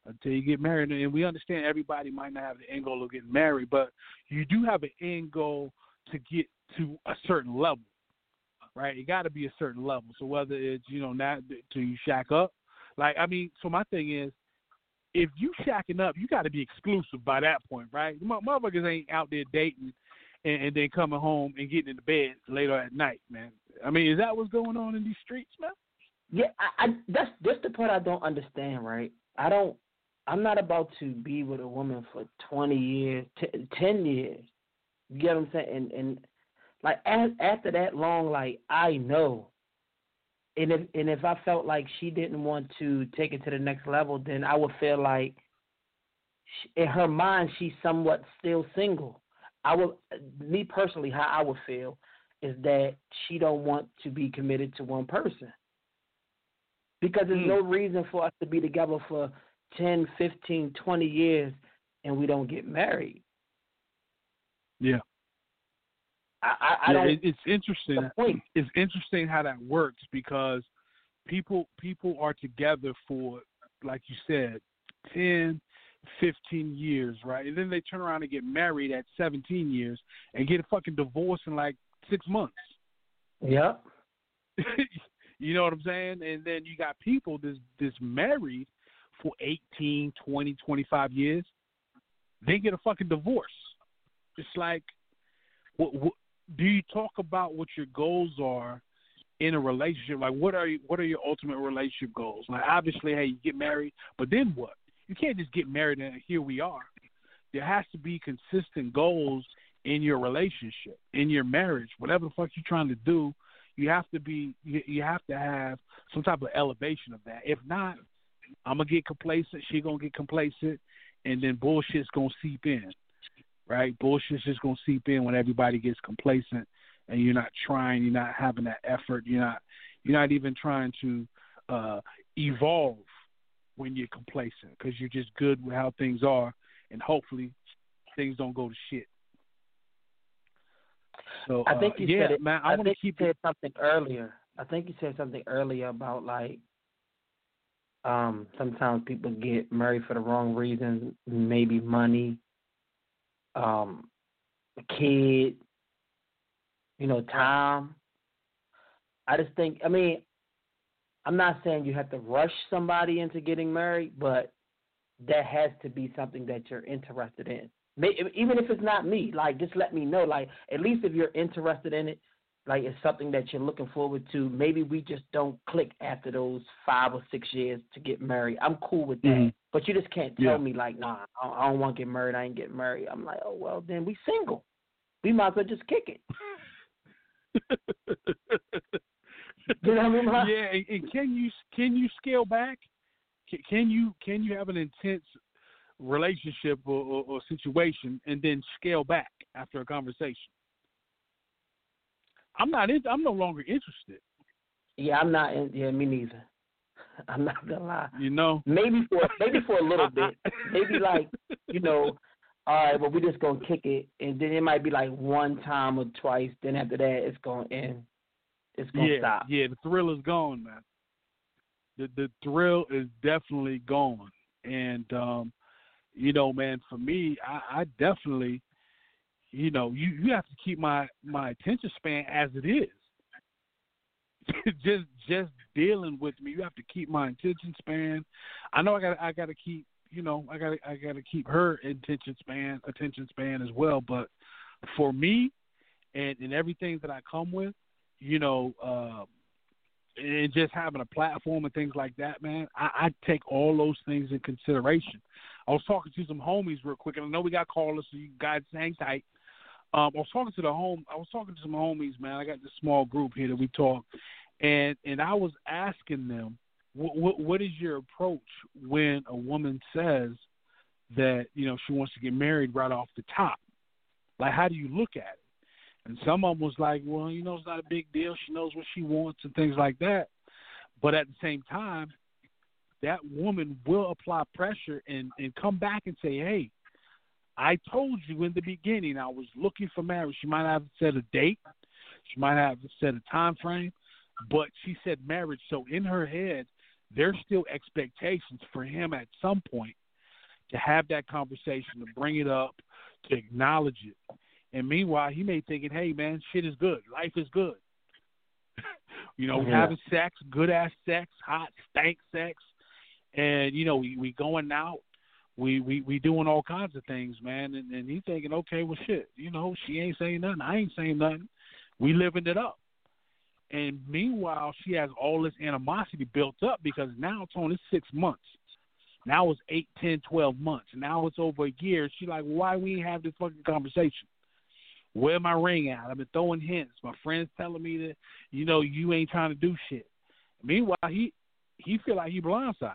until you get married. And we understand everybody might not have the end goal of getting married, but you do have an end goal to get to a certain level, right? It got to be a certain level. So whether it's, you know, not to you shack up, like, I mean, so my thing is, if you shacking up, you got to be exclusive by that point, right? Motherfuckers ain't out there dating and, and then coming home and getting into bed later at night, man. I mean, is that what's going on in these streets, man? Yeah, I, I that's that's the part I don't understand, right? I don't. I'm not about to be with a woman for twenty years, t- ten years. You get what I'm saying? And and like as, after that long, like I know. And if and if I felt like she didn't want to take it to the next level, then I would feel like she, in her mind she's somewhat still single. I would, me personally, how I would feel is that she don't want to be committed to one person. Because there's mm. no reason for us to be together for ten, fifteen, twenty years and we don't get married. Yeah. I, I, I yeah, don't. It's interesting. It's interesting how that works because people people are together for, like you said, ten, fifteen years, right? And then they turn around and get married at seventeen years and get a fucking divorce in like six months. Yep. You know what I'm saying? And then you got people that's, that's married for eighteen, twenty, twenty-five years. They get a fucking divorce. It's like, what, what, do you talk about what your goals are in a relationship? Like, what are you, what are your ultimate relationship goals? Like, obviously, hey, you get married, but then what? You can't just get married and here we are. There has to be consistent goals in your relationship, in your marriage, whatever the fuck you're trying to do. You have to be, you, you have to have some type of elevation of that. If not, I'm gonna get complacent. She gonna get complacent, and then bullshit's gonna seep in, right? Bullshit's just gonna seep in when everybody gets complacent, and you're not trying, you're not having that effort, you're not, you're not even trying to uh, evolve when you're complacent because you're just good with how things are, and hopefully things don't go to shit. So I think uh, you yeah, said it, man, I, I want to think keep you said it. something earlier. I think you said something earlier about like um, sometimes people get married for the wrong reasons, maybe money, um, a kid, you know, time. I just think, I mean, I'm not saying you have to rush somebody into getting married, but that has to be something that you're interested in. Even if it's not me, like, just let me know. Like, at least if you're interested in it, like, it's something that you're looking forward to. Maybe we just don't click after those five or six years to get married. I'm cool with that. Mm-hmm. But you just can't tell yeah. me, like, nah, I don't want to get married. I ain't getting married. I'm like, oh, well, then we single. We might as well just kick it. You know what I mean? Yeah, and, and can you can you scale back? Can, can you can you have an intense relationship or, or, or situation and then scale back after a conversation? I'm not. In, I'm no longer interested. Yeah, I'm not. In, yeah, me neither. I'm not gonna lie. You know, maybe for maybe for a little bit. Maybe like you know, all right, but we're just gonna kick it, and then it might be like one time or twice. Then after that, it's gonna end. It's gonna yeah, stop. Yeah, the thrill is gone, man. The the thrill is definitely gone, and um, you know, man, for me, I, I definitely. You know, you, you have to keep my, my attention span as it is. just just dealing with me, you have to keep my attention span. I know I got I got to keep you know I got I got to keep her attention span attention span as well. But for me, and, and everything that I come with, you know, uh, and just having a platform and things like that, man, I, I take all those things in consideration. I was talking to some homies real quick, and I know we got callers, so you guys hang tight. Um, I was talking to the home. I was talking to some homies, man. I got this small group here that we talk, and and I was asking them, what, what, what is your approach when a woman says that you know she wants to get married right off the top? Like, how do you look at it? And some of them was like, well, you know, it's not a big deal. She knows what she wants and things like that. But at the same time, that woman will apply pressure and, and come back and say, hey, I told you in the beginning I was looking for marriage. She might have set a date. She might have set a time frame, but she said marriage. So in her head, there's still expectations for him at some point to have that conversation, to bring it up, to acknowledge it. And meanwhile, he may thinking, hey, man, shit is good. Life is good. you know, yeah. having sex, good-ass sex, hot, stank sex. And, you know, we, we going out. We, we we doing all kinds of things, man. And, and he thinking, okay, well, shit, you know, she ain't saying nothing. I ain't saying nothing. We living it up. And meanwhile, she has all this animosity built up because now it's only six months. Now it's eight, ten, twelve months. Now it's over a year. She's like, why we ain't have this fucking conversation? Where my ring at? I've been throwing hints. My friends telling me that, you know, you ain't trying to do shit. Meanwhile, he he feel like he blindsided.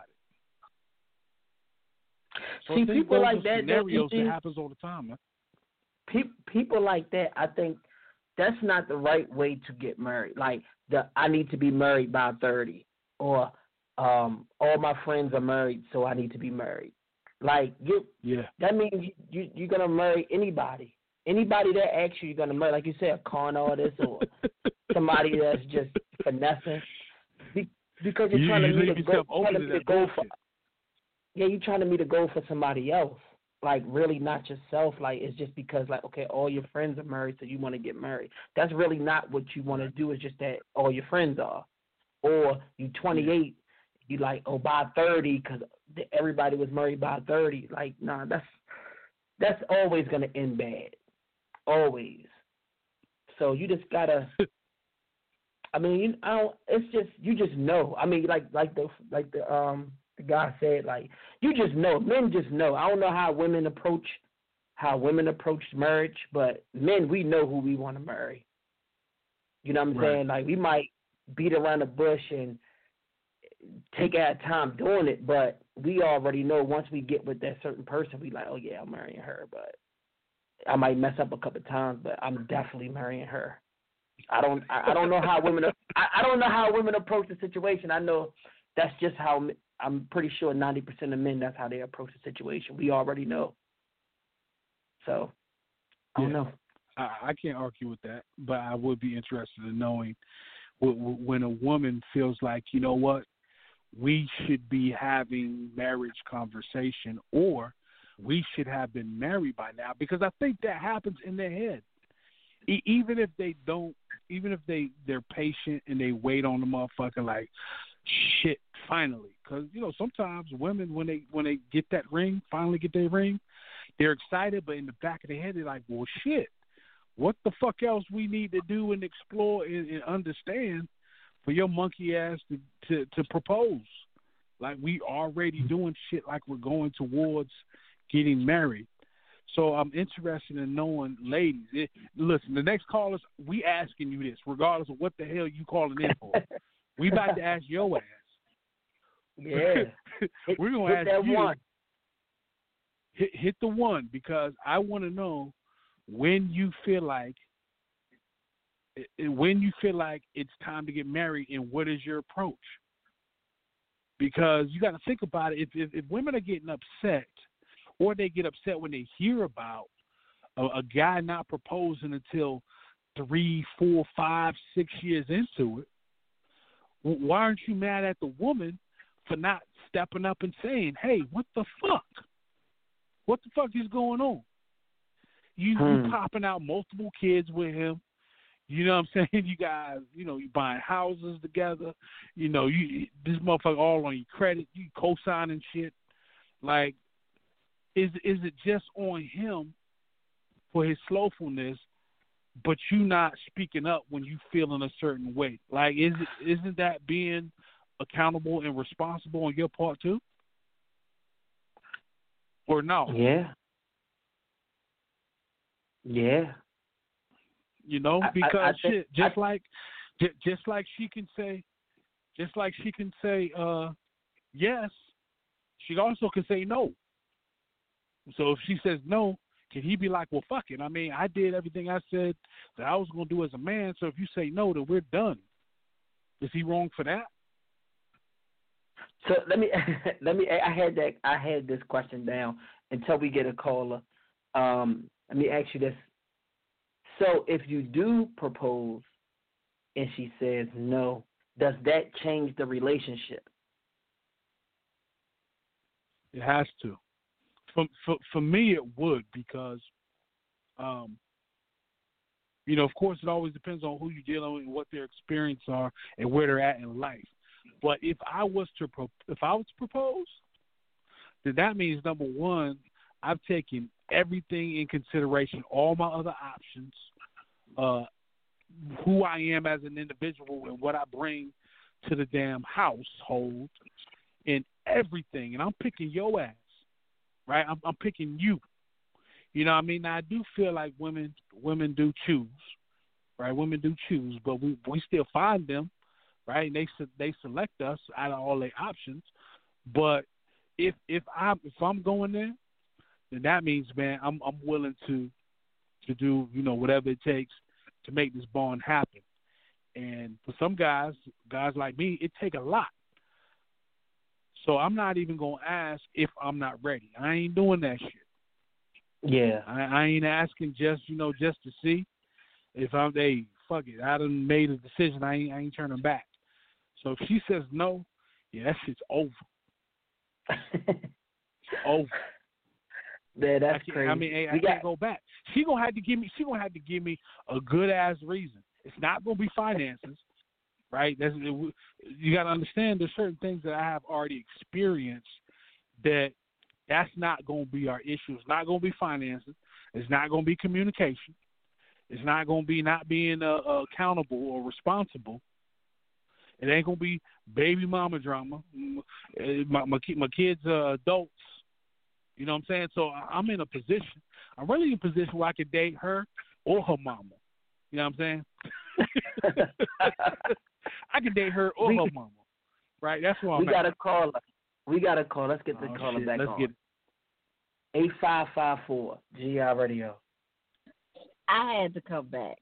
So See, people like that, scenarios that, that happens all the time, man. Pe- people like that, I think that's not the right way to get married. Like the I need to be married by thirty, or um, all my friends are married, so I need to be married. Like you, yeah, that means you, you you're gonna marry anybody. Anybody that asks you, you're gonna marry, like you said, a con artist or somebody that's just finessing, Be- because you're you, trying you to meet a go, trying to meet a goal for. Yeah, you're trying to meet a goal for somebody else. Like, really not yourself. Like, it's just because, like, okay, all your friends are married, so you want to get married. That's really not what you want to do. It's just that all your friends are. Or you twenty-eight, you like, oh, by thirty, because everybody was married by thirty. Like, nah, that's that's always going to end bad. Always. So you just got to, I mean, you, I don't, it's just, you just know. I mean, like, like the, like the, um, the guy said, like, you just know. Men just know. I don't know how women approach how women approach marriage, but men, we know who we want to marry. You know what I'm right. saying? Like, we might beat around the bush and take our time doing it, but we already know once we get with that certain person, we like, oh, yeah, I'm marrying her. But I might mess up a couple of times, but I'm definitely marrying her. I don't I, I don't know how women I, I don't know how women approach the situation. I know that's just how I'm pretty sure ninety percent of men, that's how they approach the situation. We already know. So, I don't yeah. know. I, I can't argue with that, but I would be interested in knowing when a woman feels like, you know what, we should be having marriage conversation, or we should have been married by now, because I think that happens in their head. E- even if they don't, even if they, they're patient and they wait on the motherfucker like, shit, finally. Because, you know, sometimes women, when they when they get that ring, finally get their ring, they're excited, but in the back of their head, they're like, well, shit, what the fuck else we need to do and explore and, and understand for your monkey ass to, to, to propose? Like, we already doing shit like we're going towards getting married. So I'm interested in knowing, ladies, it, listen, the next call is, we asking you this, regardless of what the hell you calling in for. We about to ask your ass. Yeah. We're going to ask that you. One. Hit, hit the one, because I want to know when you feel like when you feel like it's time to get married, and what is your approach? Because you got to think about it. If, if, if women are getting upset, or they get upset when they hear about a, a guy not proposing until three, four, five, six years into it, why aren't you mad at the woman for not stepping up and saying, hey, what the fuck? What the fuck is going on? You, hmm. you popping out multiple kids with him. You know what I'm saying? You guys, you know, you buying houses together. You know, you this motherfucker all on your credit. You co-signing shit. Like, is is it just on him for his slowfulness, but you not speaking up when you feel in a certain way? Like, is it, isn't that being accountable and responsible on your part too? Or no? Yeah. Yeah. You know, because I, I, I think, shit, just I, like, just like she can say, just like she can say, uh, yes, she also can say no. So if she says no, can he be like, well, fuck it. I mean, I did everything I said that I was going to do as a man. So if you say no, then we're done. Is he wrong for that? So let me let me. I had that. I had this question down until we get a caller. Um, let me ask you this. So if you do propose and she says no, does that change the relationship? It has to. for for for me it would, because um you know, of course, it always depends on who you're dealing with, what their experience are, and where they're at in life. But if I was to pro- if I was to propose, then that means, number one, I've taken everything in consideration, all my other options, uh, who I am as an individual and what I bring to the damn household, and everything. And I'm picking your ass, right? I'm, I'm picking you. You know what I mean? Now, I do feel like women women do choose, right? Women do choose, but we we still find them, right? And they they select us out of all their options. But if if I if I'm going there, then that means, man, I'm I'm willing to to do, you know, whatever it takes to make this bond happen. And for some guys, guys like me, it take a lot. So I'm not even gonna ask if I'm not ready. I ain't doing that shit. Yeah, I, I ain't asking just, you know, just to see if I'm, hey, fuck it, I done made a decision. I ain't, I ain't turning back. So if she says no, yeah, that shit's over. It's over. Yeah, that's I crazy. I mean, hey, I we can't got... go back. She gonna have to give me. She gonna have to give me a good ass reason. It's not gonna be finances, right? That's you got to understand. There's certain things that I have already experienced that. That's not going to be our issue. It's not going to be finances. It's not going to be communication. It's not going to be not being uh, uh, accountable or responsible. It ain't going to be baby mama drama. My my, my kids are adults. You know what I'm saying? So I'm in a position. I'm really in a position where I could date her or her mama. You know what I'm saying? I can date her or we, her mama. Right? That's what I'm We got a caller. We got a call. Let's get the oh, caller shit. back Let's on. Get eight five five four G I Radio. I had to come back.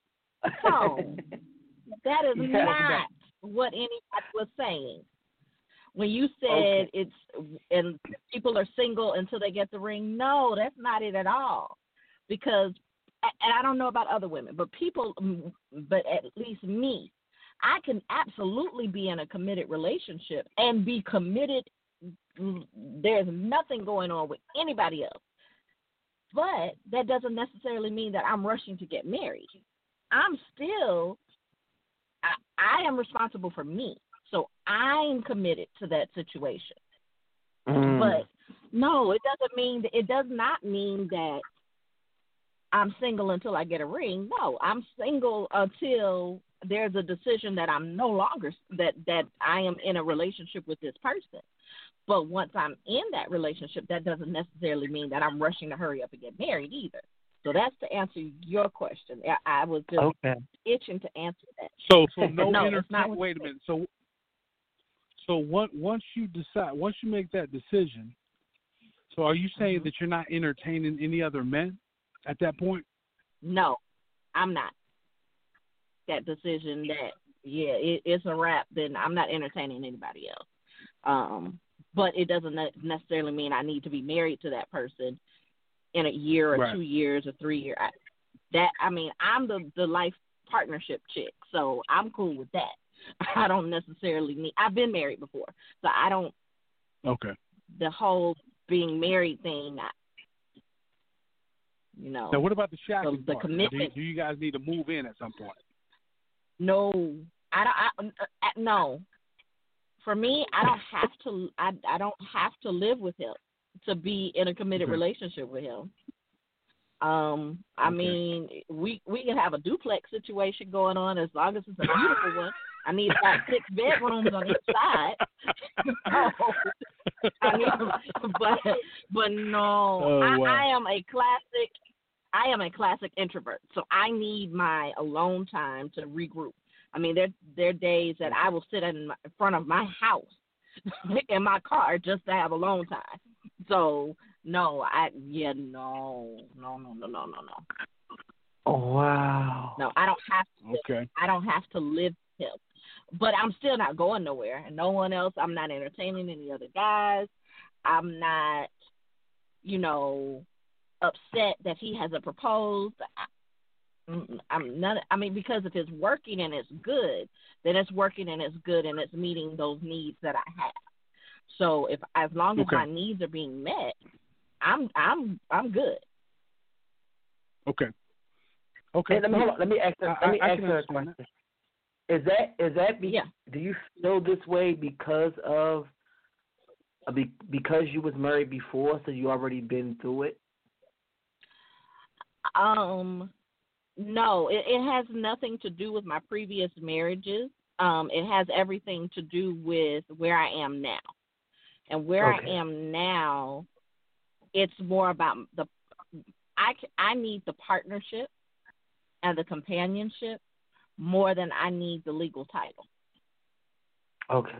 So, that is yeah. not what anybody was saying. When you said okay. it's, and people are single until they get the ring, no, that's not it at all. Because, and I don't know about other women, but people, but at least me, I can absolutely be in a committed relationship and be committed. There's nothing going on with anybody else. But that doesn't necessarily mean that I'm rushing to get married. I'm still, I, I am responsible for me. So I'm committed to that situation. Mm. But no, it doesn't mean, it does not mean that I'm single until I get a ring. No, I'm single until there's a decision that I'm no longer, that, that I am in a relationship with this person. But once I'm in that relationship, that doesn't necessarily mean that I'm rushing to hurry up and get married either. So that's to answer your question. I, I was just okay. itching to answer that. So, so no, no inter- it's not wait a minute. So, so one, once you decide, once you make that decision, so are you saying mm-hmm. that you're not entertaining any other men at that point? No, I'm not. That decision that, yeah, it, it's a wrap, then I'm not entertaining anybody else. Um, but it doesn't necessarily mean I need to be married to that person in a year or right. two years or three years. I, that I mean, I'm the, the life partnership chick, so I'm cool with that. I don't necessarily need. I've been married before, so I don't. Okay. The whole being married thing, I, you know. Now, what about the shacking so the part? commitment. Do you, do you guys need to move in at some point? No, I don't. I, I, no. For me, I don't have to. I I don't have to live with him to be in a committed okay. relationship with him. Um, I okay. mean, we we can have a duplex situation going on as long as it's a beautiful one. I need about six bedrooms on each side. so, I mean, but but no, oh, I, wow. I am a classic. I am a classic introvert, so I need my alone time to regroup. I mean, there there are days that I will sit in, my, in front of my house in my car just to have alone time. So no, I yeah no no no no no no no. Oh wow. No, I don't have to. Okay. I don't have to live with him, but I'm still not going nowhere, and no one else. I'm not entertaining any other guys. I'm not, you know, upset that he hasn't proposed. I, I'm not. I mean, because if it's working and it's good, then it's working and it's good and it's meeting those needs that I have. So if as long as okay. my needs are being met, I'm I'm I'm good. Okay. Okay. Hey, let me hold on. Let me ask her. I, Let me I, I ask her a question. That. Is that is that be, yeah? Do you feel this way because of uh, be, because you was married before, so you already been through it? Um, no, it, it has nothing to do with my previous marriages. Um, it has everything to do with where I am now, and where Okay. I am now. It's more about the I I need the partnership and the companionship more than I need the legal title. Okay.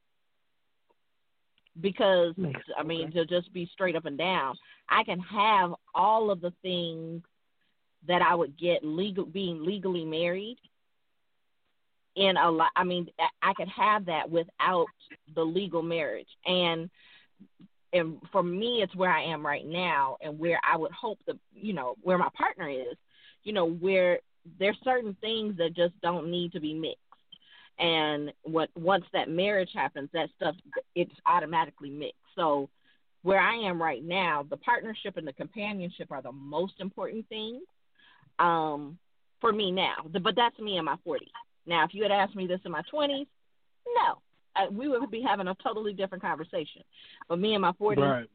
Because, Makes, I mean, okay. to just be straight up and down, I can have all of the things that I would get legal being legally married in a lot. I mean, I could have that without the legal marriage. And and for me, it's where I am right now, and where I would hope that, you know, where my partner is, you know, where there's certain things that just don't need to be mixed. And what once that marriage happens, that stuff, it's automatically mixed. So where I am right now, the partnership and the companionship are the most important things um, for me now. But that's me in my forties. Now, if you had asked me this in my twenties, no. I, we would be having a totally different conversation. But me in my forties, right.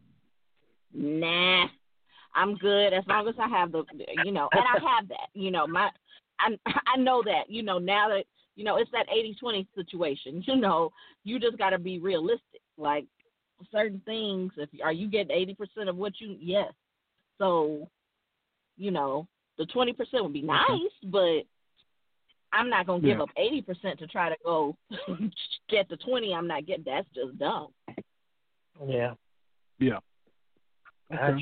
nah, I'm good as long as I have the, you know, and I have that, you know, my, I I know that, you know, now that, you know, it's that eighty twenty situation, you know, you just got to be realistic. Like certain things, if are you getting eighty percent of what you, yes. So, you know, the twenty percent would be nice, but I'm not going to give yeah. up eighty percent to try to go get the twenty I'm not getting. That's just dumb. Yeah. Yeah. Okay.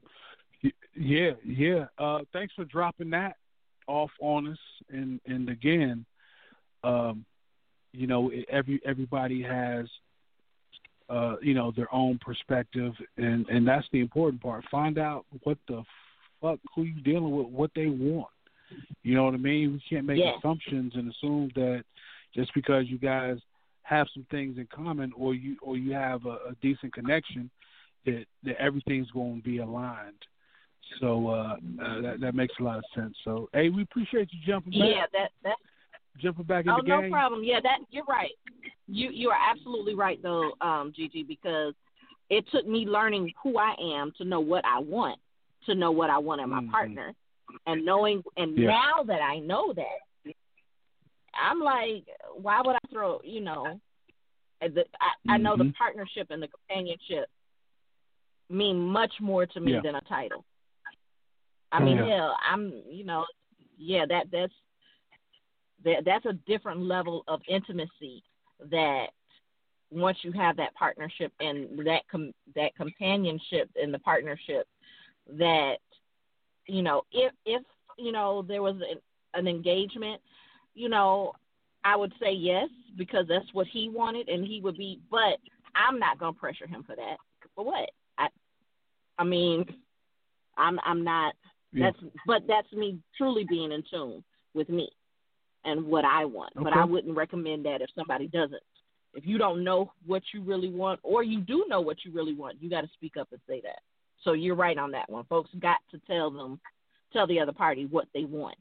Yeah, yeah. Uh, thanks for dropping that off on us. And, and again, um, you know, every everybody has, uh, you know, their own perspective, and, and that's the important part. Find out what the fuck, who you dealing with, what they want. You know what I mean? We can't make yes. assumptions and assume that just because you guys have some things in common, or you or you have a, a decent connection, that that everything's going to be aligned. So uh, uh, that that makes a lot of sense. So hey, we appreciate you jumping back. Yeah, that that. Jumping back in oh, the game. no problem. Yeah, that you're right. You you are absolutely right though, um, Gigi, because it took me learning who I am to know what I want, to know what I want in my mm-hmm. partner. And knowing, and yeah. now that I know that, I'm like, why would I throw, you know, the, I, I know mm-hmm. the partnership and the companionship mean much more to me yeah. than a title. I mean, yeah. hell, I'm, you know, yeah, that that's that, that's a different level of intimacy that once you have that partnership and that com- that companionship in the partnership that, you know, if, if you know, there was an, an engagement, you know, I would say yes, because that's what he wanted and he would be, but I'm not going to pressure him for that. For what? I I mean, I'm I'm not, yeah. that's, but that's me truly being in tune with me and what I want. Okay. But I wouldn't recommend that if somebody doesn't. If you don't know what you really want, or you do know what you really want, you got to speak up and say that. So you're right on that one. Folks got to tell them, tell the other party what they want.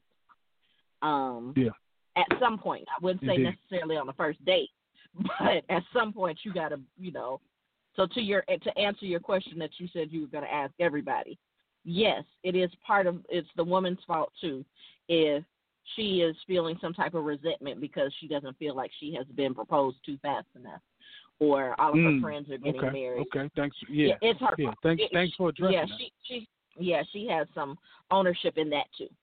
Um, yeah. At some point, I wouldn't say Indeed. necessarily on the first date, but at some point you got to, you know. So to your to answer your question that you said you were going to ask everybody, yes, it is part of. It's the woman's fault too, if she is feeling some type of resentment because she doesn't feel like she has been proposed to fast enough. Or all of mm, her friends are getting okay, married. Okay, thanks. Yeah, yeah it's her. Yeah, thanks. It, thanks for addressing yeah, that. she, she, yeah, she has some ownership in that too.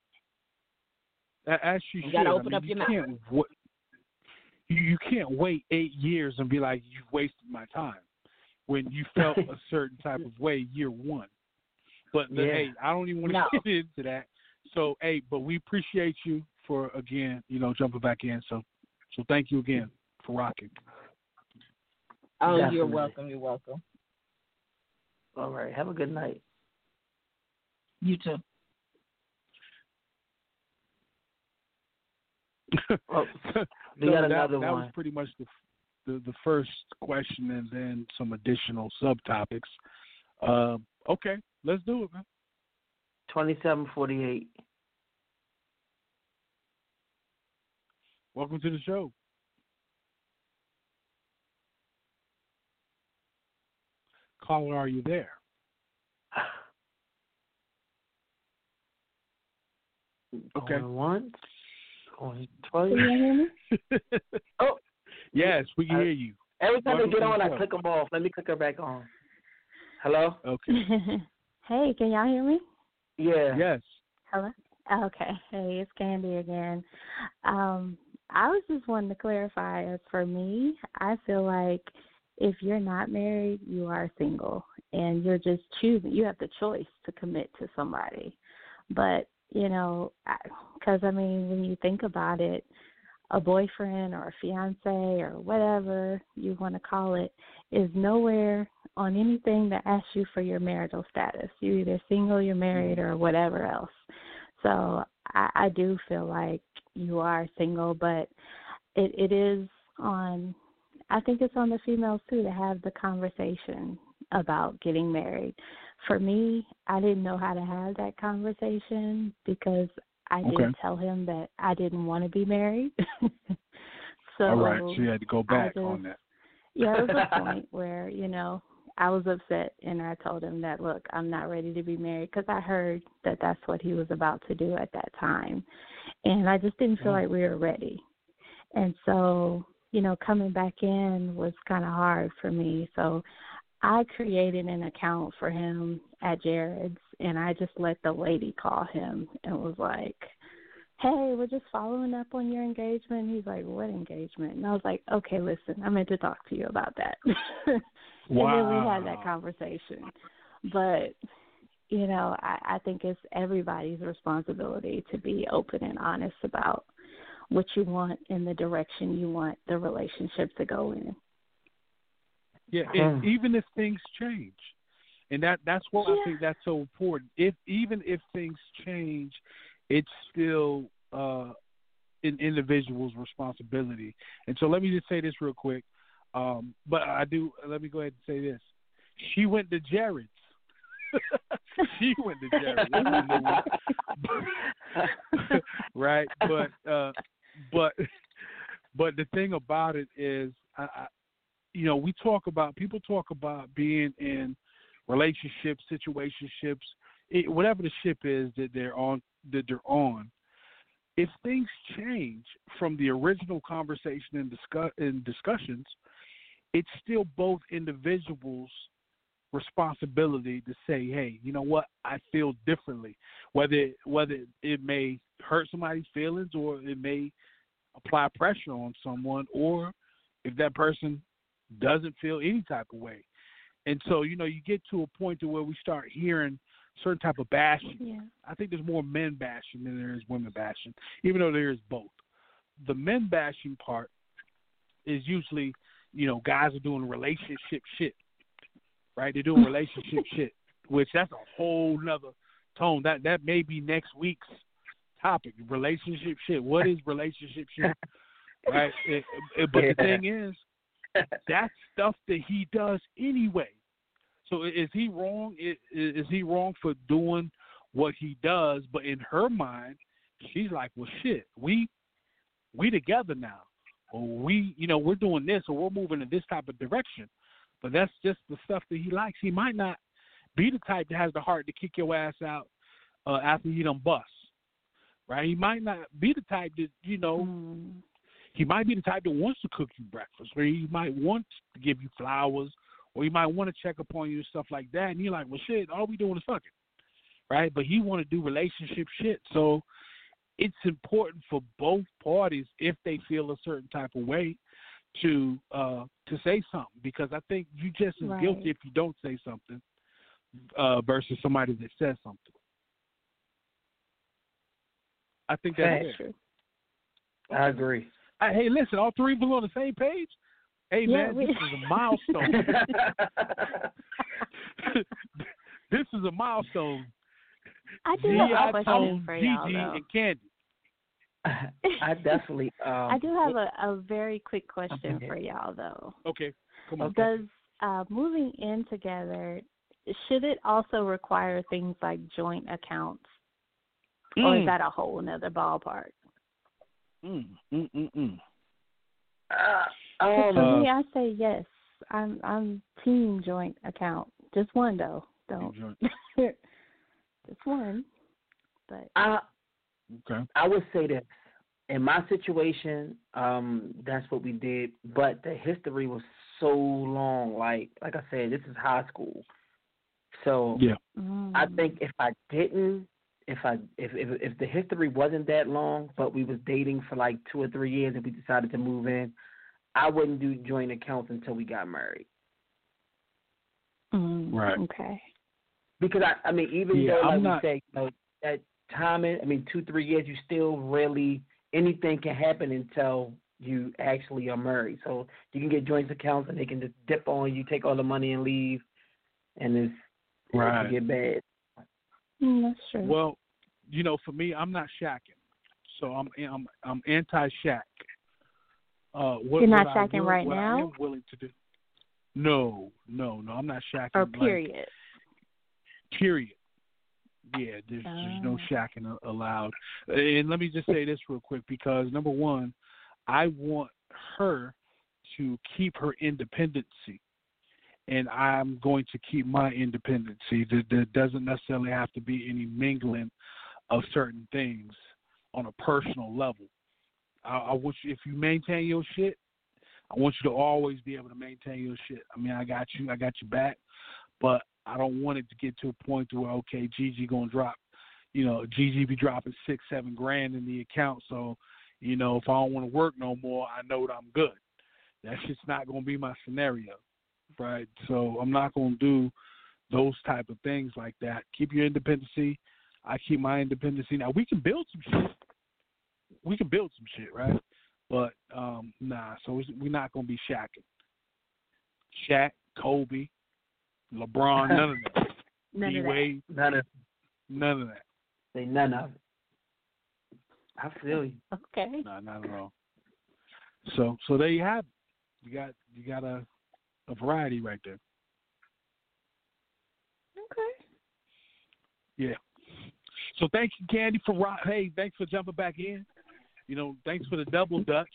As she you should. gotta I open mean, up you your mouth. Can't wa- you, you can't wait eight years and be like, you've wasted my time, when you felt a certain type of way year one. But the, yeah. hey, I don't even want to No. get into that. So hey, but we appreciate you for again, you know, jumping back in. So, so thank you again for rocking. Oh, Definitely. you're welcome. You're welcome. All right. Have a good night. You too. Oh, we so got that, another that one. was pretty much the, the the first question, and then some additional subtopics. Um, okay, let's do it, man. twenty-seven forty-eight. Welcome to the show. Caller, are you there? Okay. Going once, going twice. Can you hear me? Oh, yes, we can I, hear you. Every time Welcome they get to on, the I show. click them off. Let me click her back on. Hello? Okay. Hey, can y'all hear me? Yeah. Yes. Hello? Okay. Hey, it's Candy again. Um, I was just wanting to clarify, as for me, I feel like if you're not married, you are single, and you're just choosing. You have the choice to commit to somebody. But, you know, because, I, I mean, when you think about it, a boyfriend or a fiance or whatever you want to call it is nowhere on anything that asks you for your marital status. You're either single, you're married, or whatever else. So I, I do feel like you are single, but it, it is on, I think it's on the females too to have the conversation about getting married. For me, I didn't know how to have that conversation because I Okay. didn't tell him that I didn't want to be married. So All right, so you had to go back just, on that. Yeah, it was a point where, you know, I was upset, and I told him that, look, I'm not ready to be married, because I heard that that's what he was about to do at that time. And I just didn't feel Yeah. like we were ready. And so, you know, coming back in was kind of hard for me. So I created an account for him at Jared's, and I just let the lady call him and was like, hey, we're just following up on your engagement. He's like, what engagement? And I was like, okay, listen, I meant to talk to you about that. And Wow. then we had that conversation. But, you know, I, I think it's everybody's responsibility to be open and honest about what you want and the direction you want the relationship to go in. Yeah, and even if things change, and that that's what Yeah. I think that's so important. If even if things change, it's still uh, an individual's responsibility. And so let me just say this real quick. Um, but I do. Let me go ahead and say this. She went to Jared's. she went to Jared's. Right, but uh, but but the thing about it is, I, I, you know, we talk about people talk about being in relationships, situationships, it, whatever the ship is that they're on. that they're on. If things change from the original conversation and discuss and discussions, it's still both individuals' responsibility to say, hey, you know what, I feel differently. Whether whether it may hurt somebody's feelings or it may apply pressure on someone, or if that person doesn't feel any type of way. And so, you know, you get to a point to where we start hearing certain type of bashing. Yeah. I think there's more men bashing than there is women bashing, even though there is both. The men bashing part is usually, you know, guys are doing relationship shit, right? They're doing relationship shit, which that's a whole nother tone. That that may be next week's topic, relationship shit. What is relationship shit, right? It, it, but the thing is, that's stuff that he does anyway. So is he wrong? Is, is he wrong for doing what he does? But in her mind, she's like, well, shit, we we together now. Or we, you know, we're doing this, or we're moving in this type of direction. But that's just the stuff that he likes. He might not be the type that has the heart to kick your ass out uh, after you done bust, right? He might not be the type that, you know, Mm. he might be the type that wants to cook you breakfast, or he might want to give you flowers, or he might want to check up on you and stuff like that. And you're like, well, shit, all we doing is fucking, right? But he want to do relationship shit. So it's important for both parties, if they feel a certain type of way, to uh, to say something. Because I think you just as Right. guilty if you don't say something uh, versus somebody that says something. I think that's Facts. fair. I agree. I, hey, listen, all three of us on the same page? Hey, Yeah, man, we- this is a milestone. This is a milestone. I do have a G I question Tone, for Gigi, y'all, though. and Candy. I definitely. Um, I do have a, a very quick question Okay. for y'all, though. Okay, come on. Does uh, moving in together, should it also require things like joint accounts, mm. or is that a whole another ballpark? Mm, mm, mm, mm. Uh, um, for me, I say yes. I'm I'm team joint account. Just one though. Don't. Just one. But I okay. I would say this. In my situation, um, that's what we did. But the history was so long. Like like I said, this is high school. So yeah. Mm. I think if I didn't, if I if, if if the history wasn't that long, but we was dating for like two or three years and we decided to move in, I wouldn't do joint accounts until we got married. Mm. Right. Okay. Because I I mean even yeah, though like I'm we not... say, you know, that timing, I mean two, three years, you still really anything can happen until you actually are married. So you can get joint accounts and they can just dip on you, take all the money and leave, and it's right. it can get bad. Mm, that's true. Well, you know, for me, I'm not shacking, so I'm I'm I'm anti-shack. Uh, what, You're not what shacking will, right what now? I am willing to do. No, no, no, I'm not shacking. Or period. Like, period. Yeah, there's, oh. there's no shacking allowed. And let me just say this real quick, because number one, I want her to keep her independency, and I'm going to keep my independency. There, there doesn't necessarily have to be any mingling of certain things on a personal level. I, I want you, if you maintain your shit, I want you to always be able to maintain your shit. I mean, I got you, I got your back, but I don't want it to get to a point to where, okay, Gigi gonna drop, you know, Gigi be dropping six, seven grand in the account. So, you know, if I don't want to work no more, I know that I'm good. That shit's not gonna be my scenario, right? So I'm not gonna do those type of things like that. Keep your independency. I keep my independency. Now we can build some shit. We can build some shit, right? But um, nah. So it's, we're not gonna be shacking. Shaq, Kobe, LeBron, none of that. None D of Wade, None of none of that. Say none of it. I feel you. Okay. No, not at all. So, so there you have it. You got, you got a, a variety right there. Okay. Yeah. So thank you, Candy, for rock. Hey, thanks for jumping back in. You know, thanks for the double dutch.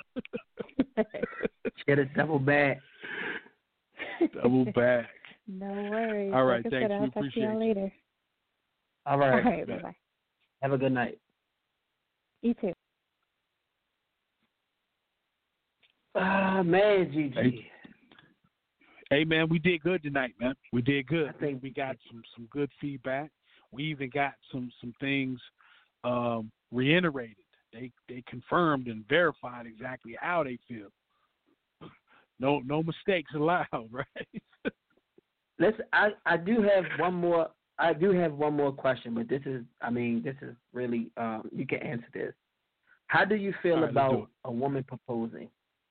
Get a double back. Double back. No worries. All right, like thanks. I said, I'll We talk to appreciate y'all you. later. All right. All right. Bye bye. Have a good night. You too. Ah, uh, man, Gigi. Hey. hey, man, we did good tonight, man. We did good. I think we got some, some good feedback. We even got some some things um, reiterated. They they confirmed and verified exactly how they feel. No no mistakes allowed, right? Listen, I, I do have one more. I do have one more question, but this is, I mean, this is really, um, you can answer this. How do you feel right, about a woman proposing?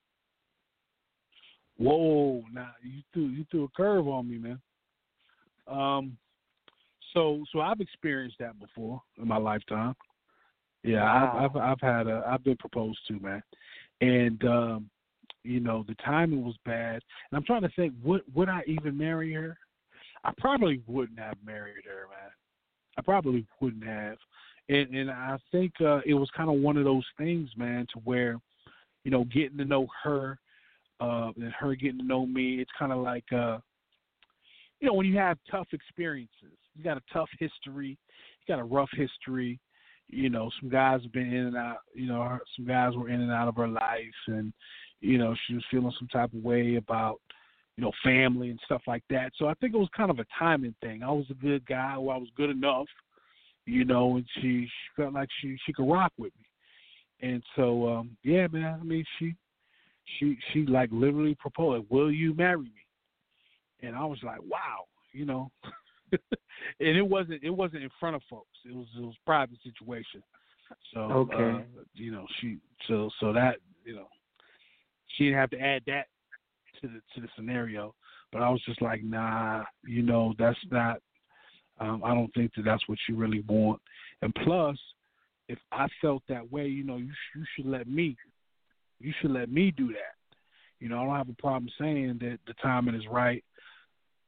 Whoa, now you threw you threw a curve on me, man. Um, so so I've experienced that before in my lifetime. Yeah, Wow. I've, I've I've had a I've been proposed to, man, and um, you know the timing was bad. And I'm trying to think, would would I even marry her? I probably wouldn't have married her, man. I probably wouldn't have, and and I think uh, it was kind of one of those things, man, to where, you know, getting to know her, uh, and her getting to know me. It's kind of like, uh, you know, when you have tough experiences, you got a tough history, you got a rough history. You know, some guys have been in and out. You know, her, some guys were in and out of her life, and you know, she was feeling some type of way about, you know, family and stuff like that. So I think it was kind of a timing thing. I was a good guy, or I was good enough, you know, and she, she felt like she she could rock with me. And so, um, yeah, man. I mean, she she she like literally proposed, "Will you marry me?" And I was like, wow, you know. And it wasn't it wasn't in front of folks. It was it was a private situation. So Okay. uh, you know, she so so that, you know, she didn't have to add that to the to the scenario. But I was just like, nah, you know, that's not. Um, I don't think that that's what you really want. And plus, if I felt that way, you know, you sh- you should let me. You should let me do that. You know, I don't have a problem saying that the timing is right.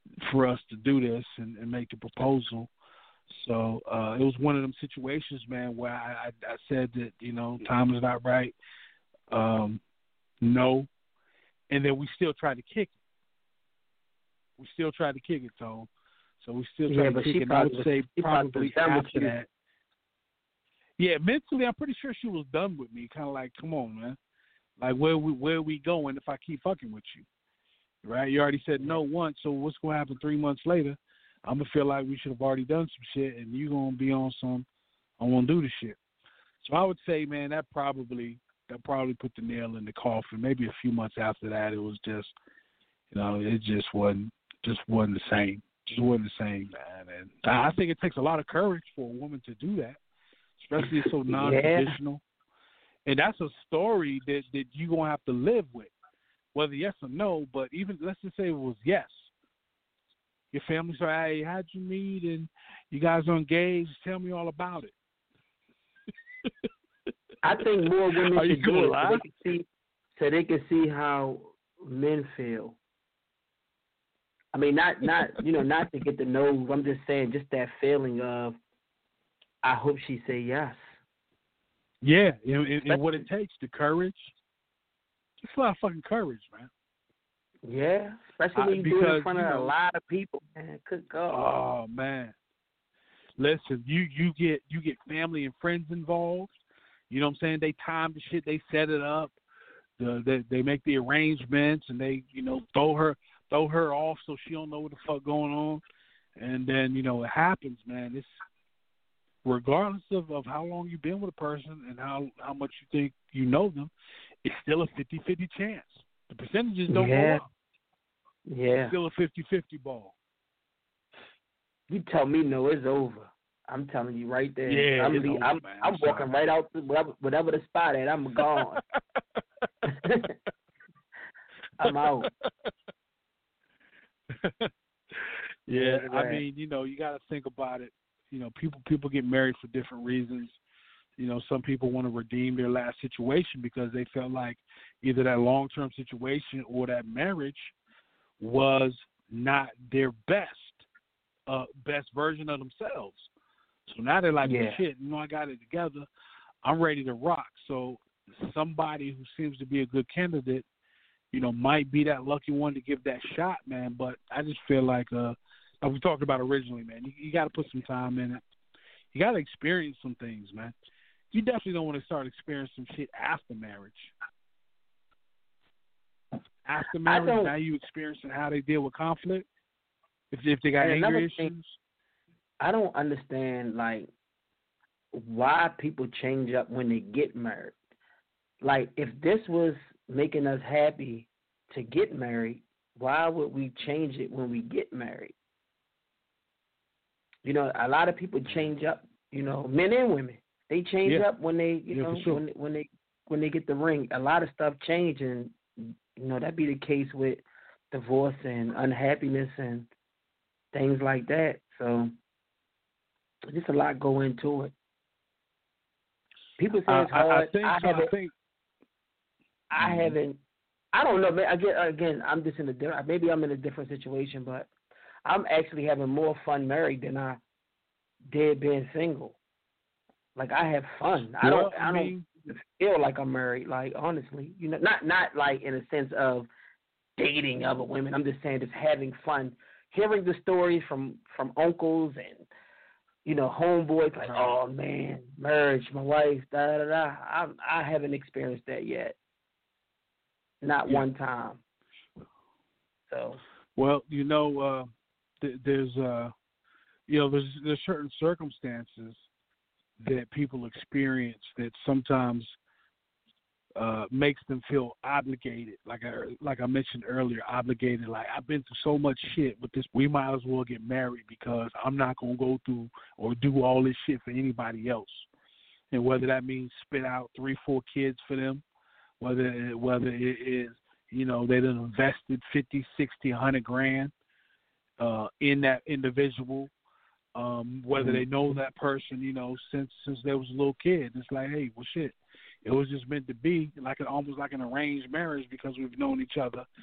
for us to do this and, and make the proposal. So uh, it was one of them situations, man, where I, I, I said that, you know, time is not right. Um, no. And then we still tried to kick it. We still tried to kick it, Tone. So we still tried yeah, to kick it. I would say probably after that. Yeah, mentally, I'm pretty sure she was done with me. Kind of like, come on, man. Like, where we where are we going if I keep fucking with you? Right? You already said no once, so what's going to happen three months later? I'm going to feel like we should have already done some shit, and you're going to be on some, I want to do the shit. So I would say, man, that probably that probably put the nail in the coffin. Maybe a few months after that, it was just, you know, it just wasn't, just wasn't the same. Just wasn't the same, man. And I think it takes a lot of courage for a woman to do that, especially it's so non-traditional. Yeah. And that's a story that, that you're going to have to live with, whether yes or no. But even, let's just say it was yes. Your family said, hey, how'd you meet? And you guys are engaged. Tell me all about it. I think more women are should do it so they, lie? can see, so they can see how men feel. I mean, not, not you know, not to get the nose. I'm just saying just that feeling of, I hope she say yes. Yeah, and, and, and what it takes, the courage. It's a lot of fucking courage, man. Yeah, especially when you because, do it in front you of know, a lot of people, man. Good God. Oh man. Listen, you, you get you get family and friends involved. You know what I'm saying? They time the shit, they set it up. The, they they make the arrangements and they, you know, throw her throw her off so she don't know what the fuck going on. And then, you know, it happens, man. It's regardless of, of how long you've been with a person and how, how much you think you know them, it's still a fifty-fifty chance. The percentages don't yeah. go up. Yeah. It's still a fifty-fifty ball. You tell me no, it's over. I'm telling you right there. Yeah, I'm, it's le- over, I'm, man. I'm I'm walking sorry. right out to whatever, whatever the spot at. I'm gone. I'm out. Yeah, Right. I mean, you know, you got to think about it. You know, people people get married for different reasons. You know, some people want to redeem their last situation because they felt like either that long-term situation or that marriage was not their best, uh, best version of themselves. So now they're like, Yeah. well, shit, you know, I got it together. I'm ready to rock. So somebody who seems to be a good candidate, you know, might be that lucky one to give that shot, man. But I just feel like, uh, like we talked about originally, man, you, you got to put some time in it. You got to experience some things, man. You definitely don't want to start experiencing some shit after marriage. After marriage, now you experiencing how they deal with conflict. If if they got anger issues. Thing, I don't understand, like, why people change up when they get married. Like, if this was making us happy to get married, why would we change it when we get married? You know, a lot of people change up, you know, men and women. They change yeah. up when they, you yeah, know, sure. when when they when they get the ring. A lot of stuff change, and you know that'd be the case with divorce and unhappiness and things like that. So just a lot go into it. People say it's uh, hard. I, I think. I So, haven't. I, think I mm-hmm. haven't. I don't know. Again, again, I'm just in a different. Maybe I'm in a different situation, but I'm actually having more fun married than I did being single. Like, I have fun. I well, don't. I, I mean, don't feel like I'm married. Like, honestly, you know, not not like in a sense of dating other women. I'm just saying, just having fun, hearing the stories from from uncles and you know homeboys. Like, right. oh man, marriage, my wife, da da da. I I haven't experienced that yet. Not yeah. one time. So. Well, you know, uh, th- there's uh, you know, there's there's certain circumstances that people experience that sometimes uh, makes them feel obligated. Like I like I mentioned earlier, obligated. Like, I've been through so much shit with this. We might as well get married because I'm not gonna go through or do all this shit for anybody else. And whether that means spit out three, four kids for them, whether whether it is, you know, they done invested fifty, sixty, a hundred grand uh, in that individual. Um, whether they know that person, you know, since since they was a little kid. It's like, hey, well, shit, it was just meant to be, like an, almost like an arranged marriage because we've known each other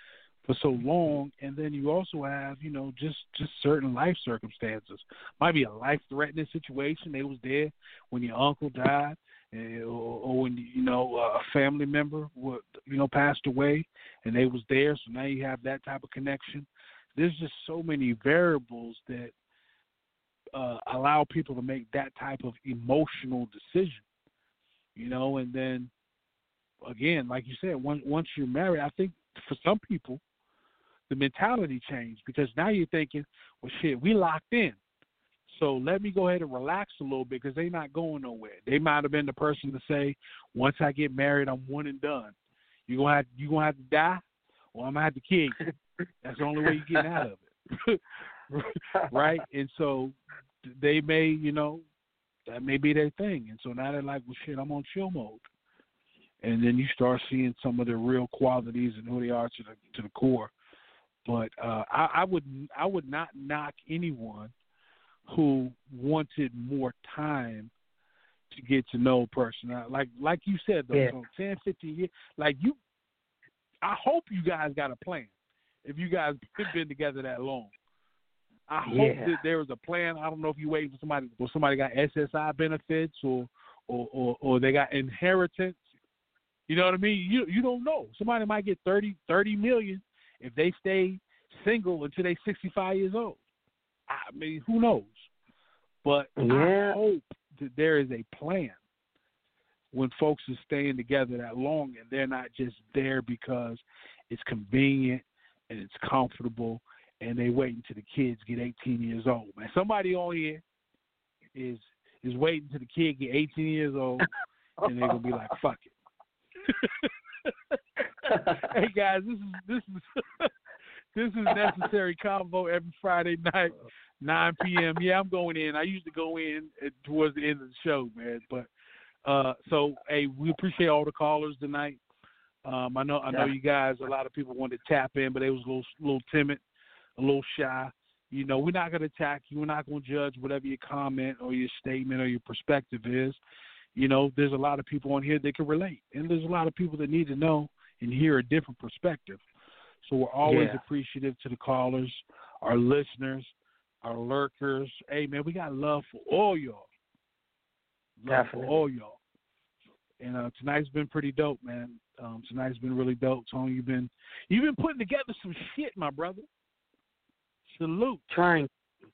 for so long, and then you also have, you know, just, just certain life circumstances. Might be a life-threatening situation. They was there when your uncle died, or, or when, you know, a family member would, you know, passed away, and they was there, so now you have that type of connection. There's just so many variables that uh, allow people to make that type of emotional decision, you know, and then, again, like you said, once, once you're married, I think for some people, the mentality changed because now you're thinking, well, shit, we locked in. So let me go ahead and relax a little bit because they're not going nowhere. They might have been the person to say, once I get married, I'm one and done. You're going to have, you gonna have to die or I'm going to have to kill you. That's the only way you're getting out of it. Right? And so they may, you know, that may be their thing. And so now they're like, well, shit, I'm on chill mode. And then you start seeing some of their real qualities and who they are to the to the core. But uh, I, I would I would not knock anyone who wanted more time to get to know a person. Like like you said, though, yeah. so ten, fifteen years, like you, I hope you guys got a plan. If you guys have been together that long, I hope yeah. that there was a plan. I don't know if you waiting for somebody, or somebody got S S I benefits, or or, or, or they got inheritance. You know what I mean? You you don't know. Somebody might get thirty, thirty million if they stay single until they sixty-five years old. I mean, who knows? But yeah. I hope that there is a plan when folks are staying together that long and they're not just there because it's convenient and it's comfortable and they wait until the kids get eighteen years old. Man, somebody on here is is waiting until the kid get eighteen years old and they're gonna be like, fuck it. Hey guys, this is this is this is Necessary Convo every Friday night, nine p.m. Yeah, I'm going in. I usually go in at, towards the end of the show, man. But uh, so hey, we appreciate all the callers tonight. Um, I know I know you guys. A lot of people wanted to tap in, but they was a little little timid, a little shy. You know, we're not going to attack you. We're not going to judge whatever your comment or your statement or your perspective is. You know, there's a lot of people on here that can relate, and there's a lot of people that need to know and hear a different perspective. So we're always yeah. appreciative to the callers, our listeners, our lurkers. Hey, man, we got love for all y'all. Love Definitely. for all y'all. And uh, tonight's been pretty dope, man. Um, tonight's been really dope. Tony, you've been you've been putting together some shit, my brother. Salute. Trying,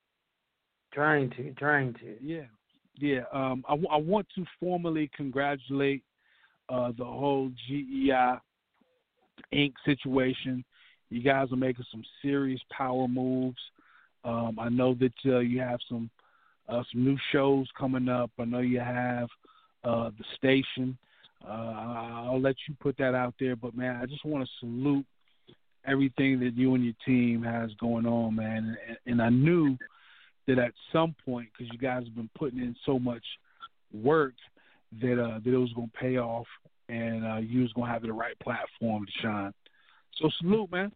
trying to, trying to. Yeah. Yeah, um, I, w- I want to formally congratulate uh, the whole G E I Incorporated situation. You guys are making some serious power moves. Um, I know that uh, you have some uh, some new shows coming up. I know you have uh, the station. Uh, I'll let you put that out there. But, man, I just want to salute everything that you and your team has going on, man. And, and I knew that at some point, because you guys have been putting in so much work, that uh, that it was going to pay off, and uh, you was going to have the right platform to shine. So salute, man.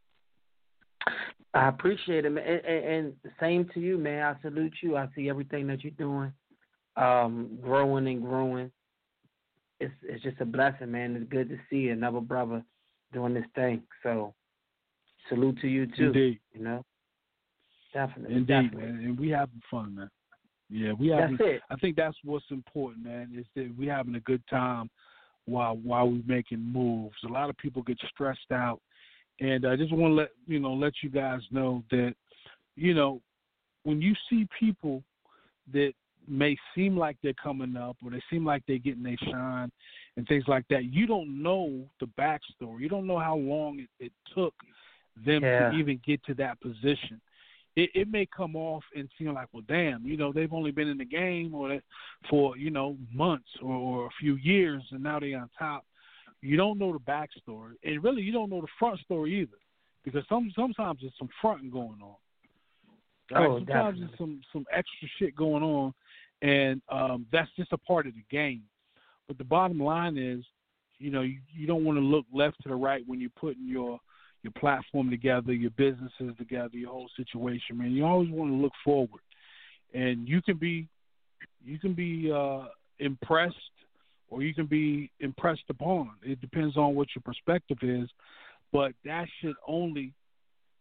I appreciate it, man. And, and, and same to you, man. I salute you. I see everything that you're doing, um, growing and growing. It's it's just a blessing, man. It's good to see another brother doing this thing. So salute to you too. Indeed. You know. Definitely. Indeed, definitely. man. And we having fun, man. Yeah, we having. That's it. I think that's what's important, man. Is that we having a good time while while we making moves. A lot of people get stressed out, and I just want to let you know, let you guys know that, you know, when you see people that may seem like they're coming up or they seem like they're getting their shine and things like that, you don't know the backstory. You don't know how long it, it took them yeah. to even get to that position. It, it may come off and seem like, well, damn, you know, they've only been in the game or for, you know, months or, or a few years, and now they're on top. You don't know the backstory. And really, you don't know the front story either, because some sometimes there's some fronting going on. Right? Oh, sometimes definitely. there's some, some extra shit going on, and um, that's just a part of the game. But the bottom line is, you know, you, you don't want to look left to the right when you're putting your your platform together, your businesses together, your whole situation, man. You always want to look forward, and you can be, you can be uh, impressed, or you can be impressed upon. It depends on what your perspective is, but that should only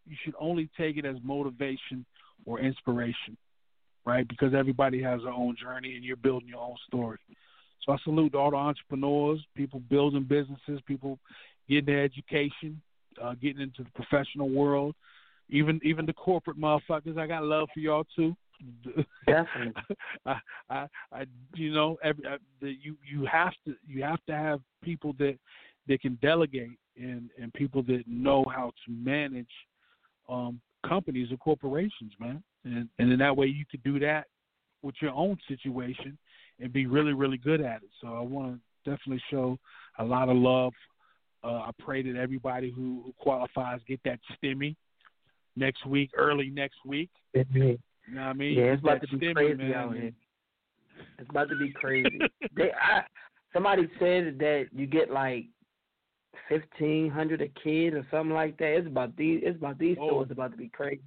you should only take it as motivation or inspiration, right? Because everybody has their own journey, and you're building your own story. So I salute all the entrepreneurs, people building businesses, people getting their education, uh, getting into the professional world, even even the corporate motherfuckers. I got love for y'all too. Definitely. I, I, I, you know, every, I, the, you you have to you have to have people that that can delegate and and people that know how to manage um, companies or corporations, man. And and in that way, you could do that with your own situation and be really, really good at it. So I want to definitely show a lot of love. Uh, I pray that everybody who, who qualifies get that STEMI next week, early next week. Mm-hmm. You know what I mean? Yeah, it's about to be STEMI, crazy man. out here. It's about to be crazy. they, I, somebody said that you get like fifteen hundred a kid or something like that. It's about these. It's about these oh. stores about to be crazy.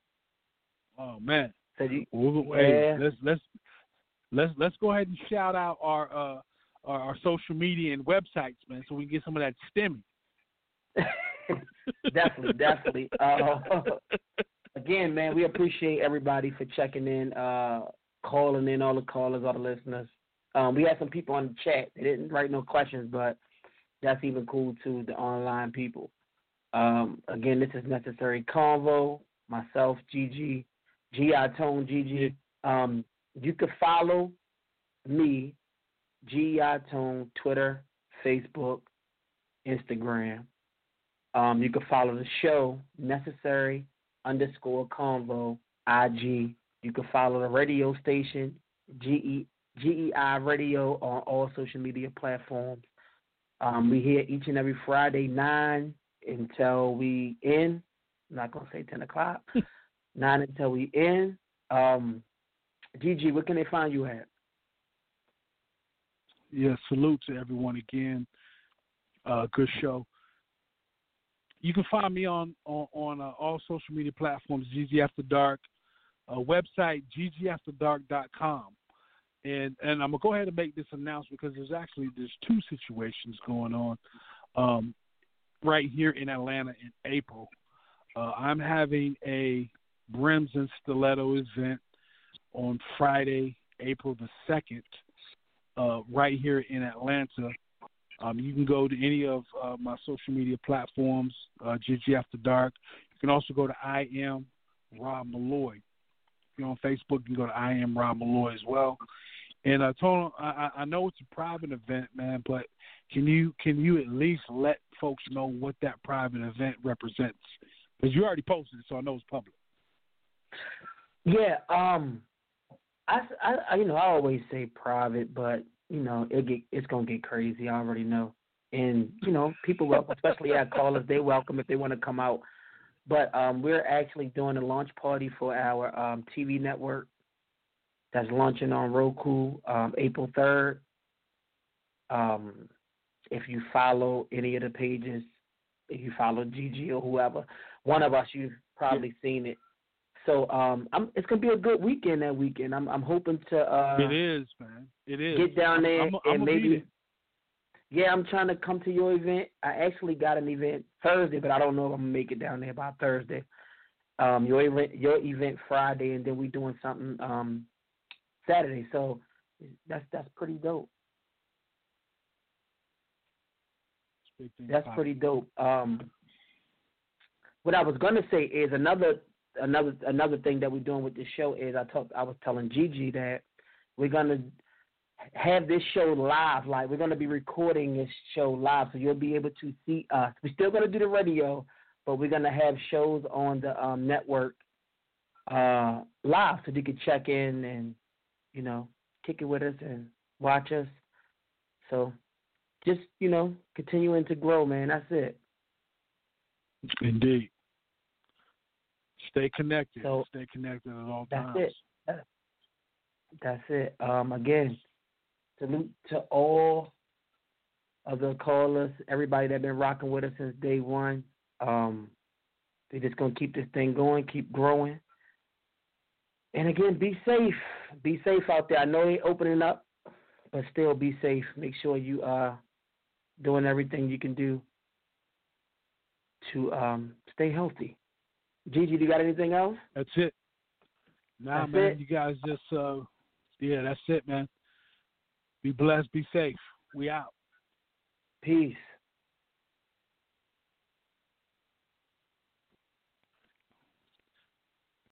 Oh man. So you, well, yeah. Hey, let's let's let's let's go ahead and shout out our uh our, our social media and websites, man, so we can get some of that STEMI. definitely, definitely. Uh, again, man, we appreciate everybody for checking in, uh, calling in, all the callers, all the listeners. Um, we had some people on the chat. They didn't write no questions, but that's even cool too, the online people. Um, again, this is Necessary Convo. Myself, Gigi, G I Tone, Gigi. Um, you can follow me, G I Tone, Twitter, Facebook, Instagram. Um, you can follow the show, Necessary underscore Convo, I G. You can follow the radio station, G E G E I Radio, on all social media platforms. Um, we here each and every Friday, nine until we end. I'm not going to say ten o'clock. nine until we end. Um, Gigi, where can they find you at? Yeah, salute to everyone again. Uh, good show. You can find me on on, on uh, all social media platforms, Gigi After Dark. Uh, website, gigi after dark dot com. And and I'm going to go ahead and make this announcement because there's actually there's two situations going on um, right here in Atlanta in April. Uh, I'm having a Brims and Stiletto event on Friday, April the second, uh, right here in Atlanta. Um, you can go to any of uh, my social media platforms, uh, Gigi After Dark. You can also go to I Am Rob Malloy. If you're on Facebook, you can go to I Am Rob Malloy as well. And I told him, I, I know it's a private event, man, but can you can you at least let folks know what that private event represents? Because you already posted it, so I know it's public. Yeah, um, I, I, you know, I always say private, but you know, it get it's gonna get crazy. I already know, and you know, people welcome, especially our callers. They welcome if they want to come out. But um, we're actually doing a launch party for our um, T V network that's launching on Roku um, April third. Um, if you follow any of the pages, if you follow Gigi or whoever, one of us, you've probably seen it. So um, I'm, it's gonna be a good weekend that weekend. I'm, I'm hoping to. Uh, it is, man. It is. Get down there I'm, I'm, and I'm maybe. Yeah, I'm trying to come to your event. I actually got an event Thursday, but I don't know if I'm gonna make it down there by Thursday. Um, your event, your event Friday, and then we doing something um, Saturday. So that's that's pretty dope. That's pretty dope. Um, what I was gonna say is another another another thing that we're doing with this show is I talked I was telling Gigi that we're gonna have this show live. Like we're gonna be recording this show live, so you'll be able to see us. We're still gonna do the radio, but we're gonna have shows on the um, network uh, live, so you can check in and you know kick it with us and watch us. So just you know continuing to grow, man. That's it. Indeed. Stay connected. So, Stay connected at all that's times. It. That's it. Um, again, salute to all of the callers, everybody that's been rocking with us since day one. Um, they're just going to keep this thing going, keep growing. And again, be safe. Be safe out there. I know they're opening up, but still be safe. Make sure you are doing everything you can do to um, stay healthy. Gigi, do you got anything else? That's it. Nah, that's man, it? you guys just, uh, yeah, that's it, man. Be blessed, be safe. We out. Peace.